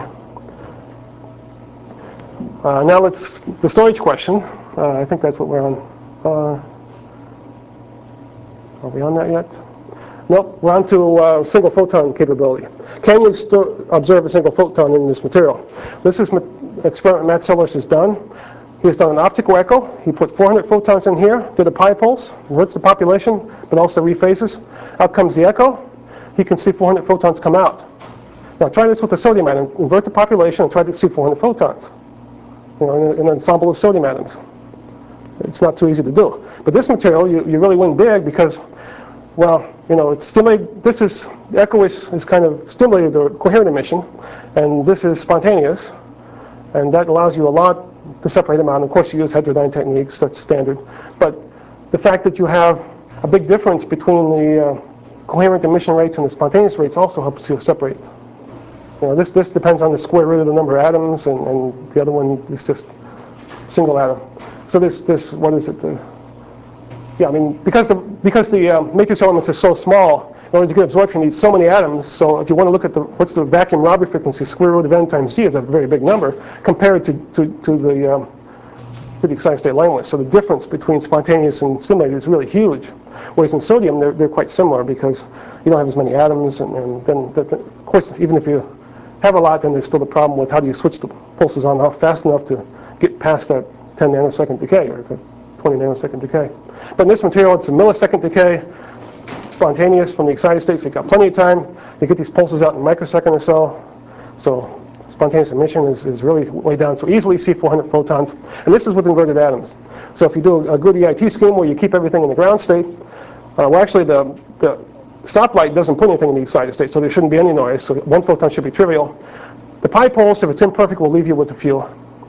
Uh, now let's, the storage question. Uh, I think that's what we're on. Uh, are we on that yet? Nope, we're on to uh, single photon capability. Can you observe a single photon in this material? This is an experiment Matt Sellers has done. He has done an optical echo. He put four hundred photons in here, did a pi pulse, inverts the population, but also rephases. Out comes the echo. He can see four hundred photons come out. Now try this with a sodium atom. Invert the population and try to see four hundred photons. You know, in an ensemble of sodium atoms. It's not too easy to do. But this material, you, you really win big because, well, you know, it's stimulated. This is, the echo is, is kind of stimulated or coherent emission, and this is spontaneous, and that allows you a lot to separate them out. And of course, you use heterodyne techniques, that's standard. But the fact that you have a big difference between the uh, coherent emission rates and the spontaneous rates also helps you separate. You know, this, this depends on the square root of the number of atoms, and, and the other one is just single atom. So this, this what is it? The, yeah, I mean, because the, because the um, matrix elements are so small, in order to get absorption, you need so many atoms. So if you want to look at the, what's the vacuum Rabi frequency, square root of n times g is a very big number compared to, to, to the um, to the excited state line width. So the difference between spontaneous and stimulated is really huge. Whereas in sodium, they're, they're quite similar because you don't have as many atoms, and, and then, the, the, of course, even if you have a lot, then there's still the problem with how do you switch the pulses on off fast enough to get past that ten nanosecond decay or the twenty nanosecond decay. But in this material, it's a millisecond decay, spontaneous from the excited state, so you've got plenty of time. You get these pulses out in a microsecond or so. So spontaneous emission is, is really way down. So easily see four hundred photons. And this is with inverted atoms. So if you do a, a good E I T scheme where you keep everything in the ground state, uh, well, actually, the, the stoplight doesn't put anything in the excited state, so there shouldn't be any noise. So one photon should be trivial. The pi pulse, if it's imperfect, will leave you with a few.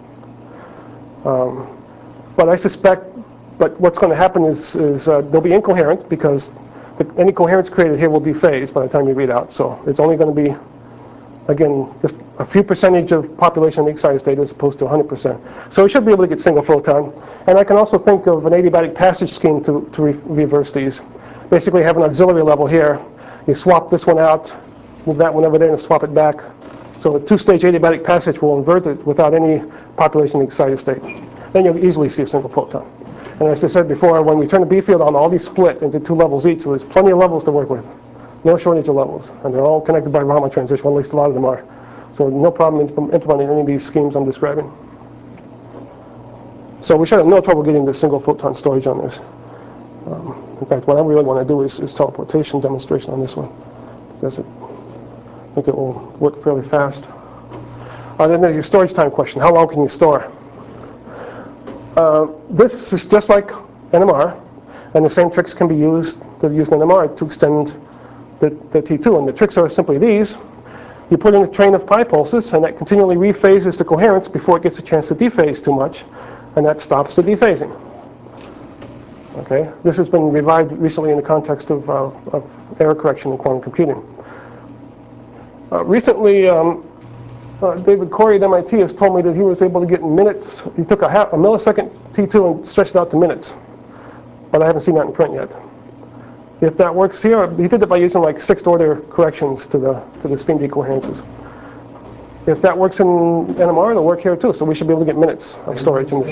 Um, but I suspect, but what's going to happen is, is uh, they'll be incoherent because the, any coherence created here will dephase by the time you read out. So it's only going to be, again, just a few percentage of population in the excited state as opposed to one hundred percent. So we should be able to get single photon. And I can also think of an adiabatic passage scheme to, to re reverse these. Basically have an auxiliary level here. You swap this one out, move that one over there, and swap it back. So the two-stage adiabatic passage will invert it without any population in the excited state. Then you'll easily see a single photon. And as I said before, when we turn the B field on, all these split into two levels each, so there's plenty of levels to work with. No shortage of levels. And they're all connected by Raman transition, well, at least a lot of them are. So no problem implementing any of these schemes I'm describing. So we should have no trouble getting the single photon storage on this. Um, in fact, what I really want to do is, is teleportation demonstration on this one, because it, I think it will work fairly fast. Uh, then there's your storage time question. How long can you store? Uh, this is just like N M R, and the same tricks can be used that use in N M R to extend the, the T two. And the tricks are simply these. You put in a train of pi pulses, and that continually rephases the coherence before it gets a chance to dephase too much, and that stops the dephasing. Okay, this has been revived recently in the context of, uh, of error correction in quantum computing. Uh, recently, um, uh, David Corey at M I T has told me that he was able to get in minutes. He took a, half, a millisecond T two and stretched it out to minutes, but I haven't seen that in print yet. If that works here, he did it by using like sixth order corrections to the to the spin decoherences. If that works in N M R, it'll work here too. So we should be able to get minutes of storage in this.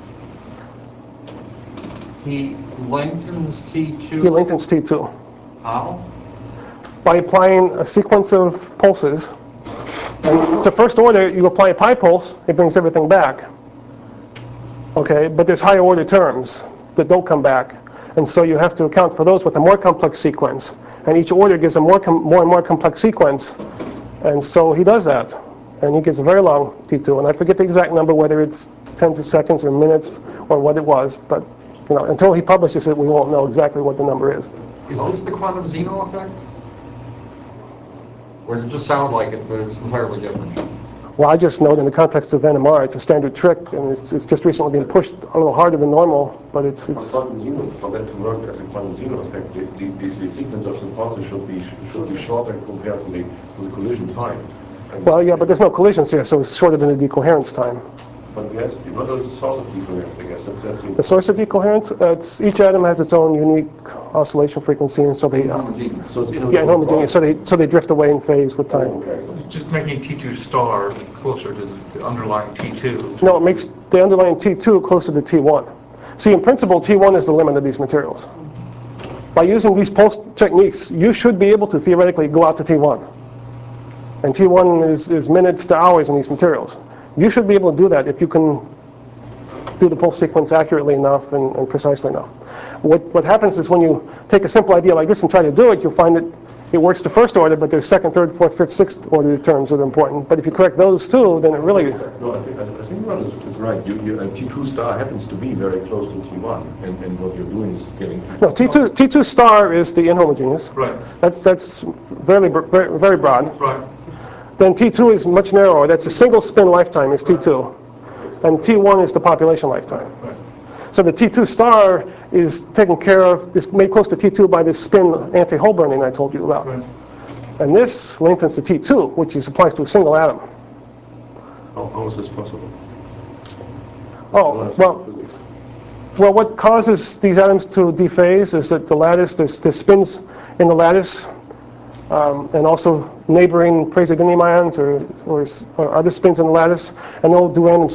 He lengthens T two. He lengthens T two How? by applying a sequence of pulses. And to first order, you apply a pi pulse, it brings everything back. Okay, but there's higher order terms that don't come back. And so you have to account for those with a more complex sequence. And each order gives a more, com more and more complex sequence. And so he does that. And he gets a very long T two. And I forget the exact number, whether it's tens of seconds or minutes or what it was. But you know, until he publishes it, we won't know exactly what the number is. Is this the quantum Zeno effect? Or does it just sound like it, but it's entirely different? Well, I just know that in the context of N M R, it's a standard trick, and it's, it's just recently been pushed a little harder than normal, but it's... it's quantum Zeno, for that to work as a quantum Zeno effect, the, the, the, the sequence of the pulses should be, should be shorter compared to the, to the collision time. And well, yeah, but there's no collisions here, so it's shorter than the decoherence time. But yes, what is the source of decoherence, I guess? That's, that's The source of decoherence, uh, it's, each atom has its own unique oscillation frequency, and so they... Uh, Homogeneous. so it's yeah, homogeneous, so they, so they drift away in phase with time. Okay. Just making T two star closer to the underlying T two. No, it makes the underlying T two closer to T one. See, in principle, T one is the limit of these materials. By using these pulse techniques, you should be able to theoretically go out to T one. And T one is, is minutes to hours in these materials. You should be able to do that if you can do the pulse sequence accurately enough and, and precisely enough. What, what happens is when you take a simple idea like this and try to do it, you'll find that it works to first order, but there's second, third, fourth, fifth, sixth order terms that are important. But if you correct those two, then it really... No, I think, I think Ron is, is right. You, you, uh, T two star happens to be very close to T one, and, and what you're doing is getting... No, T two, T two star is the inhomogeneous. Right. That's, that's very, very, very broad. Right. Then T two is much narrower. That's a single spin lifetime is T two. And T one is the population lifetime. Right. So the T two star is taken care of, is made close to T two by this spin anti-hole burning I told you about. Right. And this lengthens to T two, which is, applies to a single atom. How, how is this possible? Oh, well, well, what causes these atoms to dephase is that the lattice, there's, there's spins in the lattice, um, and also neighboring praseodymium ions or, or, or other spins in the lattice, and they'll do random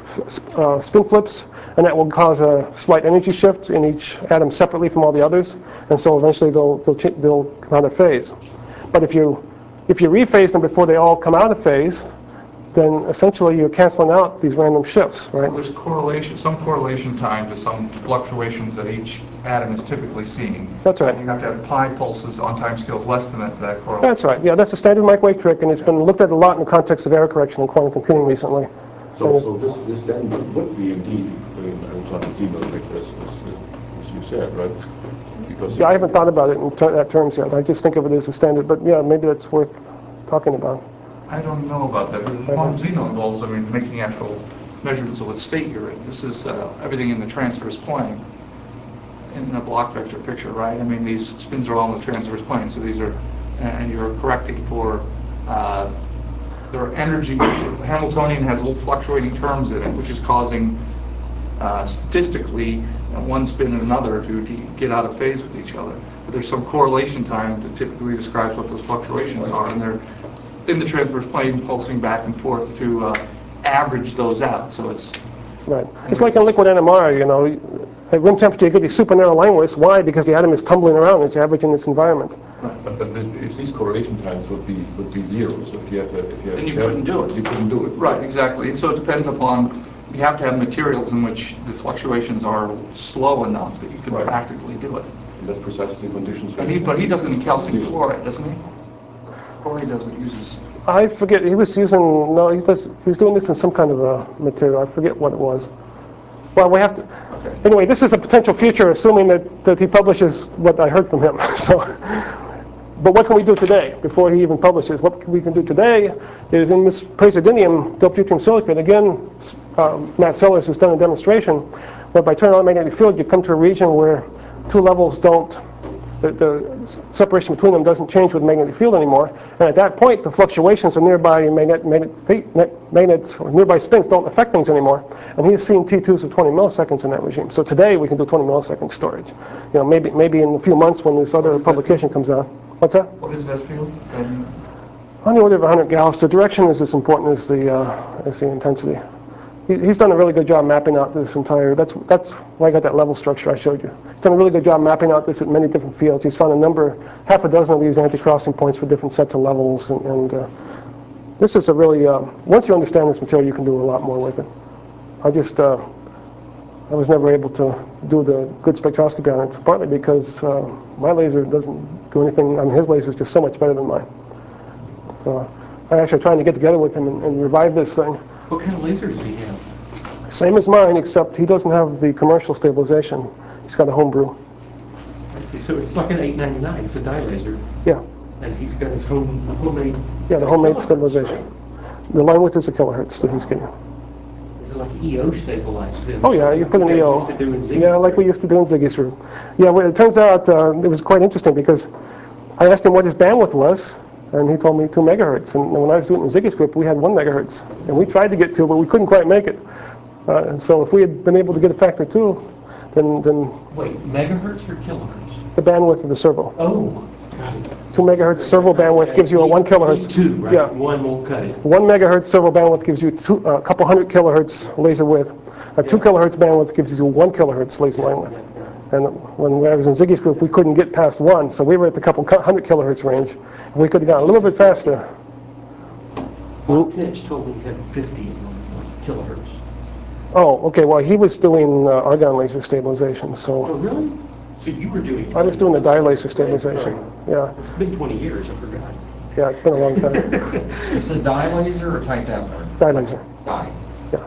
uh, spin flips, and that will cause a slight energy shift in each atom separately from all the others, and so eventually they'll, they'll, they'll come out of phase. But if you, if you rephase them before they all come out of phase, then essentially you're canceling out these random shifts, right? There's correlation, some correlation time to some fluctuations that each atom is typically seeing. That's right. You have to have pi pulses on time scales less than that to that correlation. That's right. Yeah, that's a standard microwave trick, and it's been looked at a lot in the context of error correction in quantum computing recently. So, so this, this then would be indeed a quantum Zeno effect, as, as, as you said, right? Because Yeah, I haven't thought about it in ter that terms yet. I just think of it as a standard, but yeah, maybe that's worth talking about. I don't know about that. Quantum Zeno involves, I mean, making actual measurements of what state you're in. This is uh, everything in the transverse plane in a block vector picture, right? I mean, these spins are all in the transverse plane, so these are, and you're correcting for uh, their energy. Hamiltonian has little fluctuating terms in it, which is causing uh, statistically uh, one spin and another to, to get out of phase with each other. But there's some correlation time that typically describes what those fluctuations are, and they're in the transverse plane pulsing back and forth to uh, average those out. So it's Right. It's like in liquid N M R, you know, at room temperature you get these super narrow line widths. Why? Because the atom is tumbling around, it's averaging its environment. But, but if these correlation times would be would be zero, so if you have, a, if you have Then you couldn't do it. You couldn't do it. Right, exactly. So it depends upon, you have to have materials in which the fluctuations are slow enough that you can Right. practically do it. And that's precisely the conditions. But he, but he does it in calcium fluoride, doesn't he? Corey doesn't uses. I forget, he was using, no, he, does, he was doing this in some kind of a material. I forget what it was. Well, we have to, Okay. anyway, this is a potential future, assuming that, that he publishes what I heard from him. So, but what can we do today before he even publishes? What we can do today is in this praseodymium doped yttrium silicate, again, um, Matt Sellers has done a demonstration where by turning on the magnetic field you come to a region where two levels don't the, the separation between them doesn't change with magnetic field anymore. And at that point, the fluctuations of nearby magnet, magnet, magnets or nearby spins don't affect things anymore. And he's seen T twos of twenty milliseconds in that regime. So today we can do twenty millisecond storage. You know, maybe maybe in a few months when this other publication comes out. What's that? What is that field? Um, On the order of one hundred gals. The direction is as important as the uh, as the intensity. He, he's done a really good job mapping out this entire. That's that's why I got that level structure I showed you. He's done a really good job mapping out this at many different fields. He's found a number, half a dozen of these anti-crossing points for different sets of levels, and, and uh, this is a really. Uh, once you understand this material, you can do a lot more with it. I just. Uh, I was never able to do the good spectroscopy on it, partly because uh, my laser doesn't do anything. I mean, his laser is just so much better than mine. So I'm actually trying to get together with him and, and revive this thing. What kind of laser does he have? Same as mine, except he doesn't have the commercial stabilization. He's got a homebrew. I see. So it's like an eight ninety-nine. It's a dye laser. Yeah. And he's got his home homemade. Yeah, the homemade kilohertz, stabilization. right? The line width is a kilohertz that he's getting. Is it like E O stabilized then? Oh yeah, you put an Like E guys O. used to do in Ziggy's Yeah, like we group. used to do in Ziggy's room. Yeah, well, it turns out uh, it was quite interesting because I asked him what his bandwidth was, and he told me two megahertz. And when I was doing it in Ziggy's group, we had one megahertz, and we tried to get two, but we couldn't quite make it. Uh, and so if we had been able to get a factor two, then then Wait, megahertz or kilohertz? the bandwidth of the servo. Oh, got it. Two megahertz servo bandwidth gives you a one kilohertz. Two, right? Yeah. One won't cut it. One megahertz servo bandwidth gives you two, a couple hundred kilohertz laser width. A two kilohertz bandwidth gives you one kilohertz laser line width. And when I was in Ziggy's group, we couldn't get past one, so we were at the couple hundred kilohertz range. If we could have gone a little bit faster. Bob Titch told me he had fifty kilohertz. Oh, okay. Well, he was doing uh, argon laser stabilization, Oh, so really? So you were doing... I was doing the dye laser stabilization. Yeah, It's been twenty years, I forgot. yeah, it's been a long time. It's a dye laser or Tie-Sampler? Dye laser. Dye. Yeah.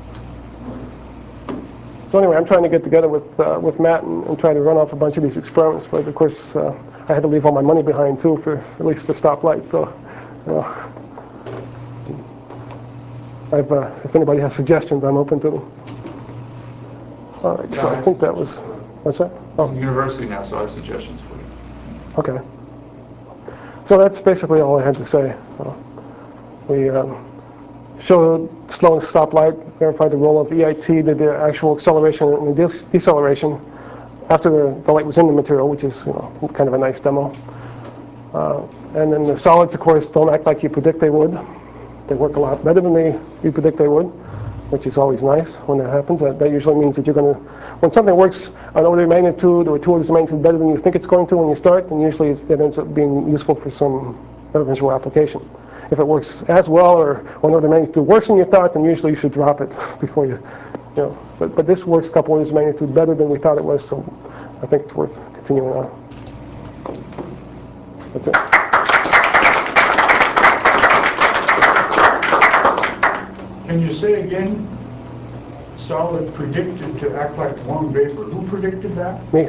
So anyway, I'm trying to get together with uh, with Matt and, and try to run off a bunch of these experiments, but of course uh, I had to leave all my money behind too, for at least for stoplight. So, you know, I've uh, if anybody has suggestions, I'm open to them. All right. So I think that was what's that? I'm in university now, so I have suggestions for you. Okay. So that's basically all I had to say. Uh, we um, showed slow and stoplight, verified the role of E I T, did the actual acceleration and the de deceleration after the, the light was in the material, which is, you know, kind of a nice demo. Uh, and then the solids, of course, don't act like you predict they would. They work a lot better than they you predict they would, which is always nice when that happens. That, that usually means that you're going to, when something works an order of magnitude or two orders of magnitude better than you think it's going to when you start, then usually it ends up being useful for some visual application. If it works as well or one order of magnitude worse than you thought, then usually you should drop it before you, you know. But, but this works a couple orders of magnitude better than we thought it was, so I think it's worth continuing on. That's it. Can you say again, solid predicted to act like warm vapor? Who predicted that? Me.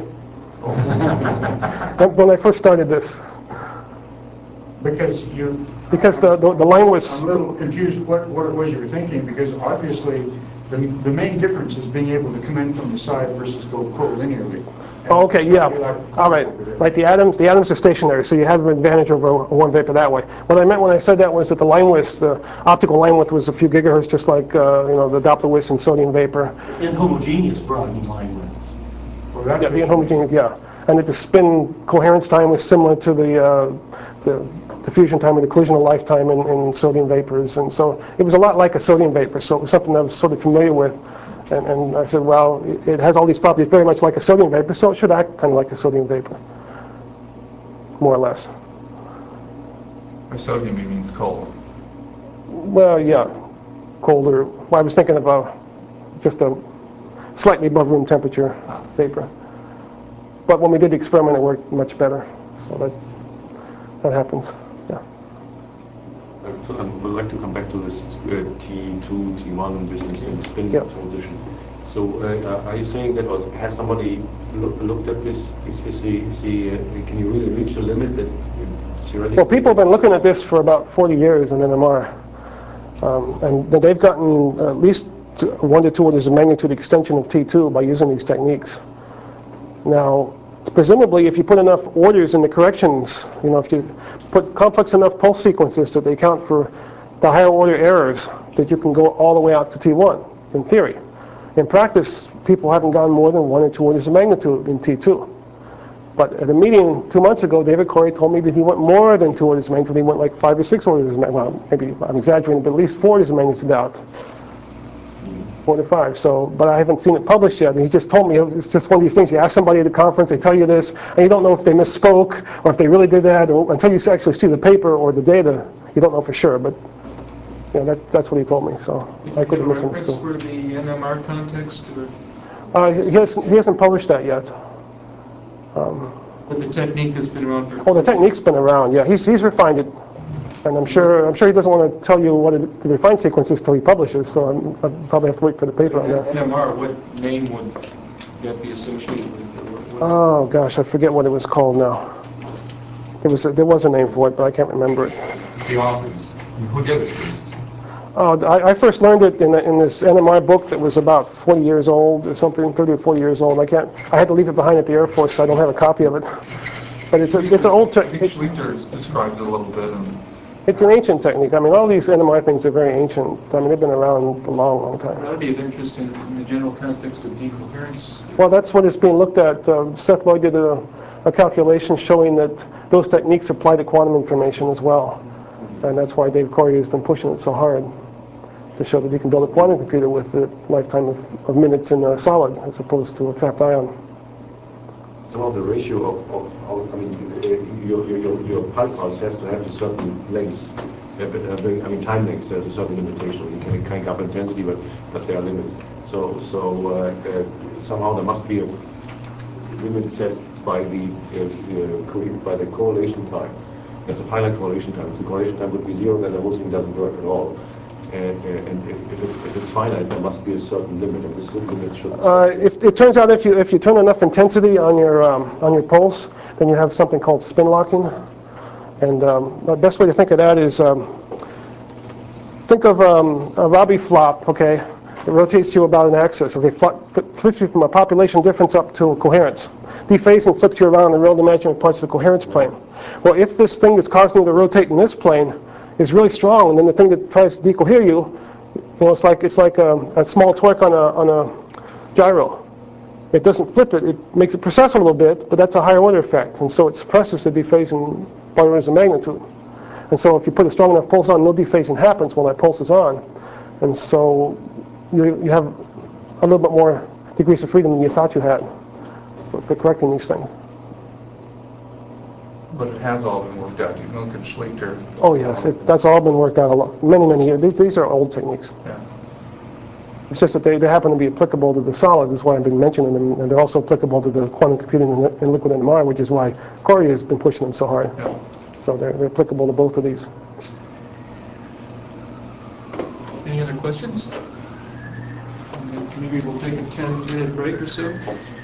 When I first started this. Because you... Because the, the, the line was... I'm a little confused what, what it was you were thinking, because obviously the, the main difference is being able to come in from the side versus go co-linearly. Oh, okay, yeah. All right. Right, the atoms, the atoms are stationary, so you have an advantage over a warm vapor that way. What I meant when I said that was that the line width, the optical line width was a few gigahertz, just like uh, you know, the Doppler width in sodium vapor. Inhomogeneous broadening line widths. Well, that's Yeah, what the you- inhomogeneous, yeah. And that the spin coherence time was similar to the uh, the diffusion time or the collisional lifetime in, in sodium vapors, and so it was a lot like a sodium vapor. So it was something I was sort of familiar with. And, and I said, well, it, it has all these properties very much like a sodium vapor, so it should act kind of like a sodium vapor, more or less. By sodium, he means cold. Well, yeah, colder. Well, I was thinking of a, just a slightly above room temperature vapor. But when we did the experiment, it worked much better. So that that happens. Yeah. So I would like to come back to this uh, T two, T one business and spin Yep. transition. So uh, are you saying that, or has somebody look, looked at this? Is, is he, is he, uh, can you really reach the limit that theoretically? Well, people have been looking at this for about forty years in N M R. Um, and they've gotten at least one to two orders of magnitude extension of T two by using these techniques. Now, presumably, if you put enough orders in the corrections, you know, if you put complex enough pulse sequences that they account for the higher order errors, that you can go all the way out to T one, in theory. In practice, people haven't gone more than one or two orders of magnitude in T two. But at a meeting two months ago, David Corey told me that he went more than two orders of magnitude. He went like five or six orders of magnitude. Well, maybe I'm exaggerating, but at least four orders of magnitude out. Four to five. So, but I haven't seen it published yet. And he just told me it's just one of these things. You ask somebody at a conference, they tell you this, and you don't know if they misspoke or if they really did that, or until you actually see the paper or the data, you don't know for sure. But you know, that's that's what he told me. So I couldn't misunderstand. For the N M R context, uh, he hasn't he hasn't published that yet. Um, with the technique that's been around for. oh, the technique's been around. Yeah, he's he's refined it. And I'm sure I'm sure he doesn't want to tell you what it, the refined sequence is until he publishes. So I'm, I'll probably have to wait for the paper on that. N M R, what name would that be associated with? What, oh gosh, I forget what it was called now. It was a, there was a name for it, but I can't remember it. The authors. Who did it first? Oh, I, I first learned it in, in this N M R book that was about forty years old or something, thirty or forty years old. I can't. I had to leave it behind at the Air Force, so I don't have a copy of it. But it's a, it's an old technique. Schlichter describes it a little bit. And it's an ancient technique. I mean, all these N M R things are very ancient. I mean, they've been around a long, long time. That would be of interest in, in the general context of decoherence. Well, that's what is being looked at. Uh, Seth Lloyd did a, a calculation showing that those techniques apply to quantum information as well. And that's why Dave Corey has been pushing it so hard, to show that you can build a quantum computer with the lifetime of, of minutes in a solid as opposed to a trapped ion. Well, the ratio of, of, of I mean, your, your, your pulse has to have a certain length. I mean, time length, there's a certain limitation. You can crank up intensity, but, but there are limits. So, so uh, uh, somehow there must be a limit set by the, uh, by the correlation time. There's a finite correlation time. If the correlation time would be zero, then the whole thing doesn't work at all. And, and if, if, it, if it's finite, there must be a certain limit, and this limit should. Uh, if, it turns out if you if you turn enough intensity on your um, on your pulse, then you have something called spin locking. And um, the best way to think of that is um, think of um, a Rabi flop. Okay, it rotates you about an axis. Okay, flips you from a population difference up to coherence. Dephasing flips you around the real imaginary parts of the coherence plane. Well, if this thing that's causing you to rotate in this plane is really strong, and then the thing that tries to decohere you, you know, it's like it's like a, a small torque on a on a gyro. It doesn't flip it; it makes it precess a little bit, but that's a higher order effect, and so it suppresses the dephasing by orders of magnitude. And so, if you put a strong enough pulse on, no dephasing happens when that pulse is on, and so you you have a little bit more degrees of freedom than you thought you had for, for correcting these things. But it has all been worked out. You can look at Schlichter. Oh yes, it, that's all been worked out a lot, many, many years. These, these are old techniques. Yeah. It's just that they, they happen to be applicable to the solid, is why I've been mentioning them, and they're also applicable to the quantum computing in, in liquid N M R, which is why Corey has been pushing them so hard. Yeah. So they're, they're applicable to both of these. Any other questions? Maybe we'll take a ten minute break or so.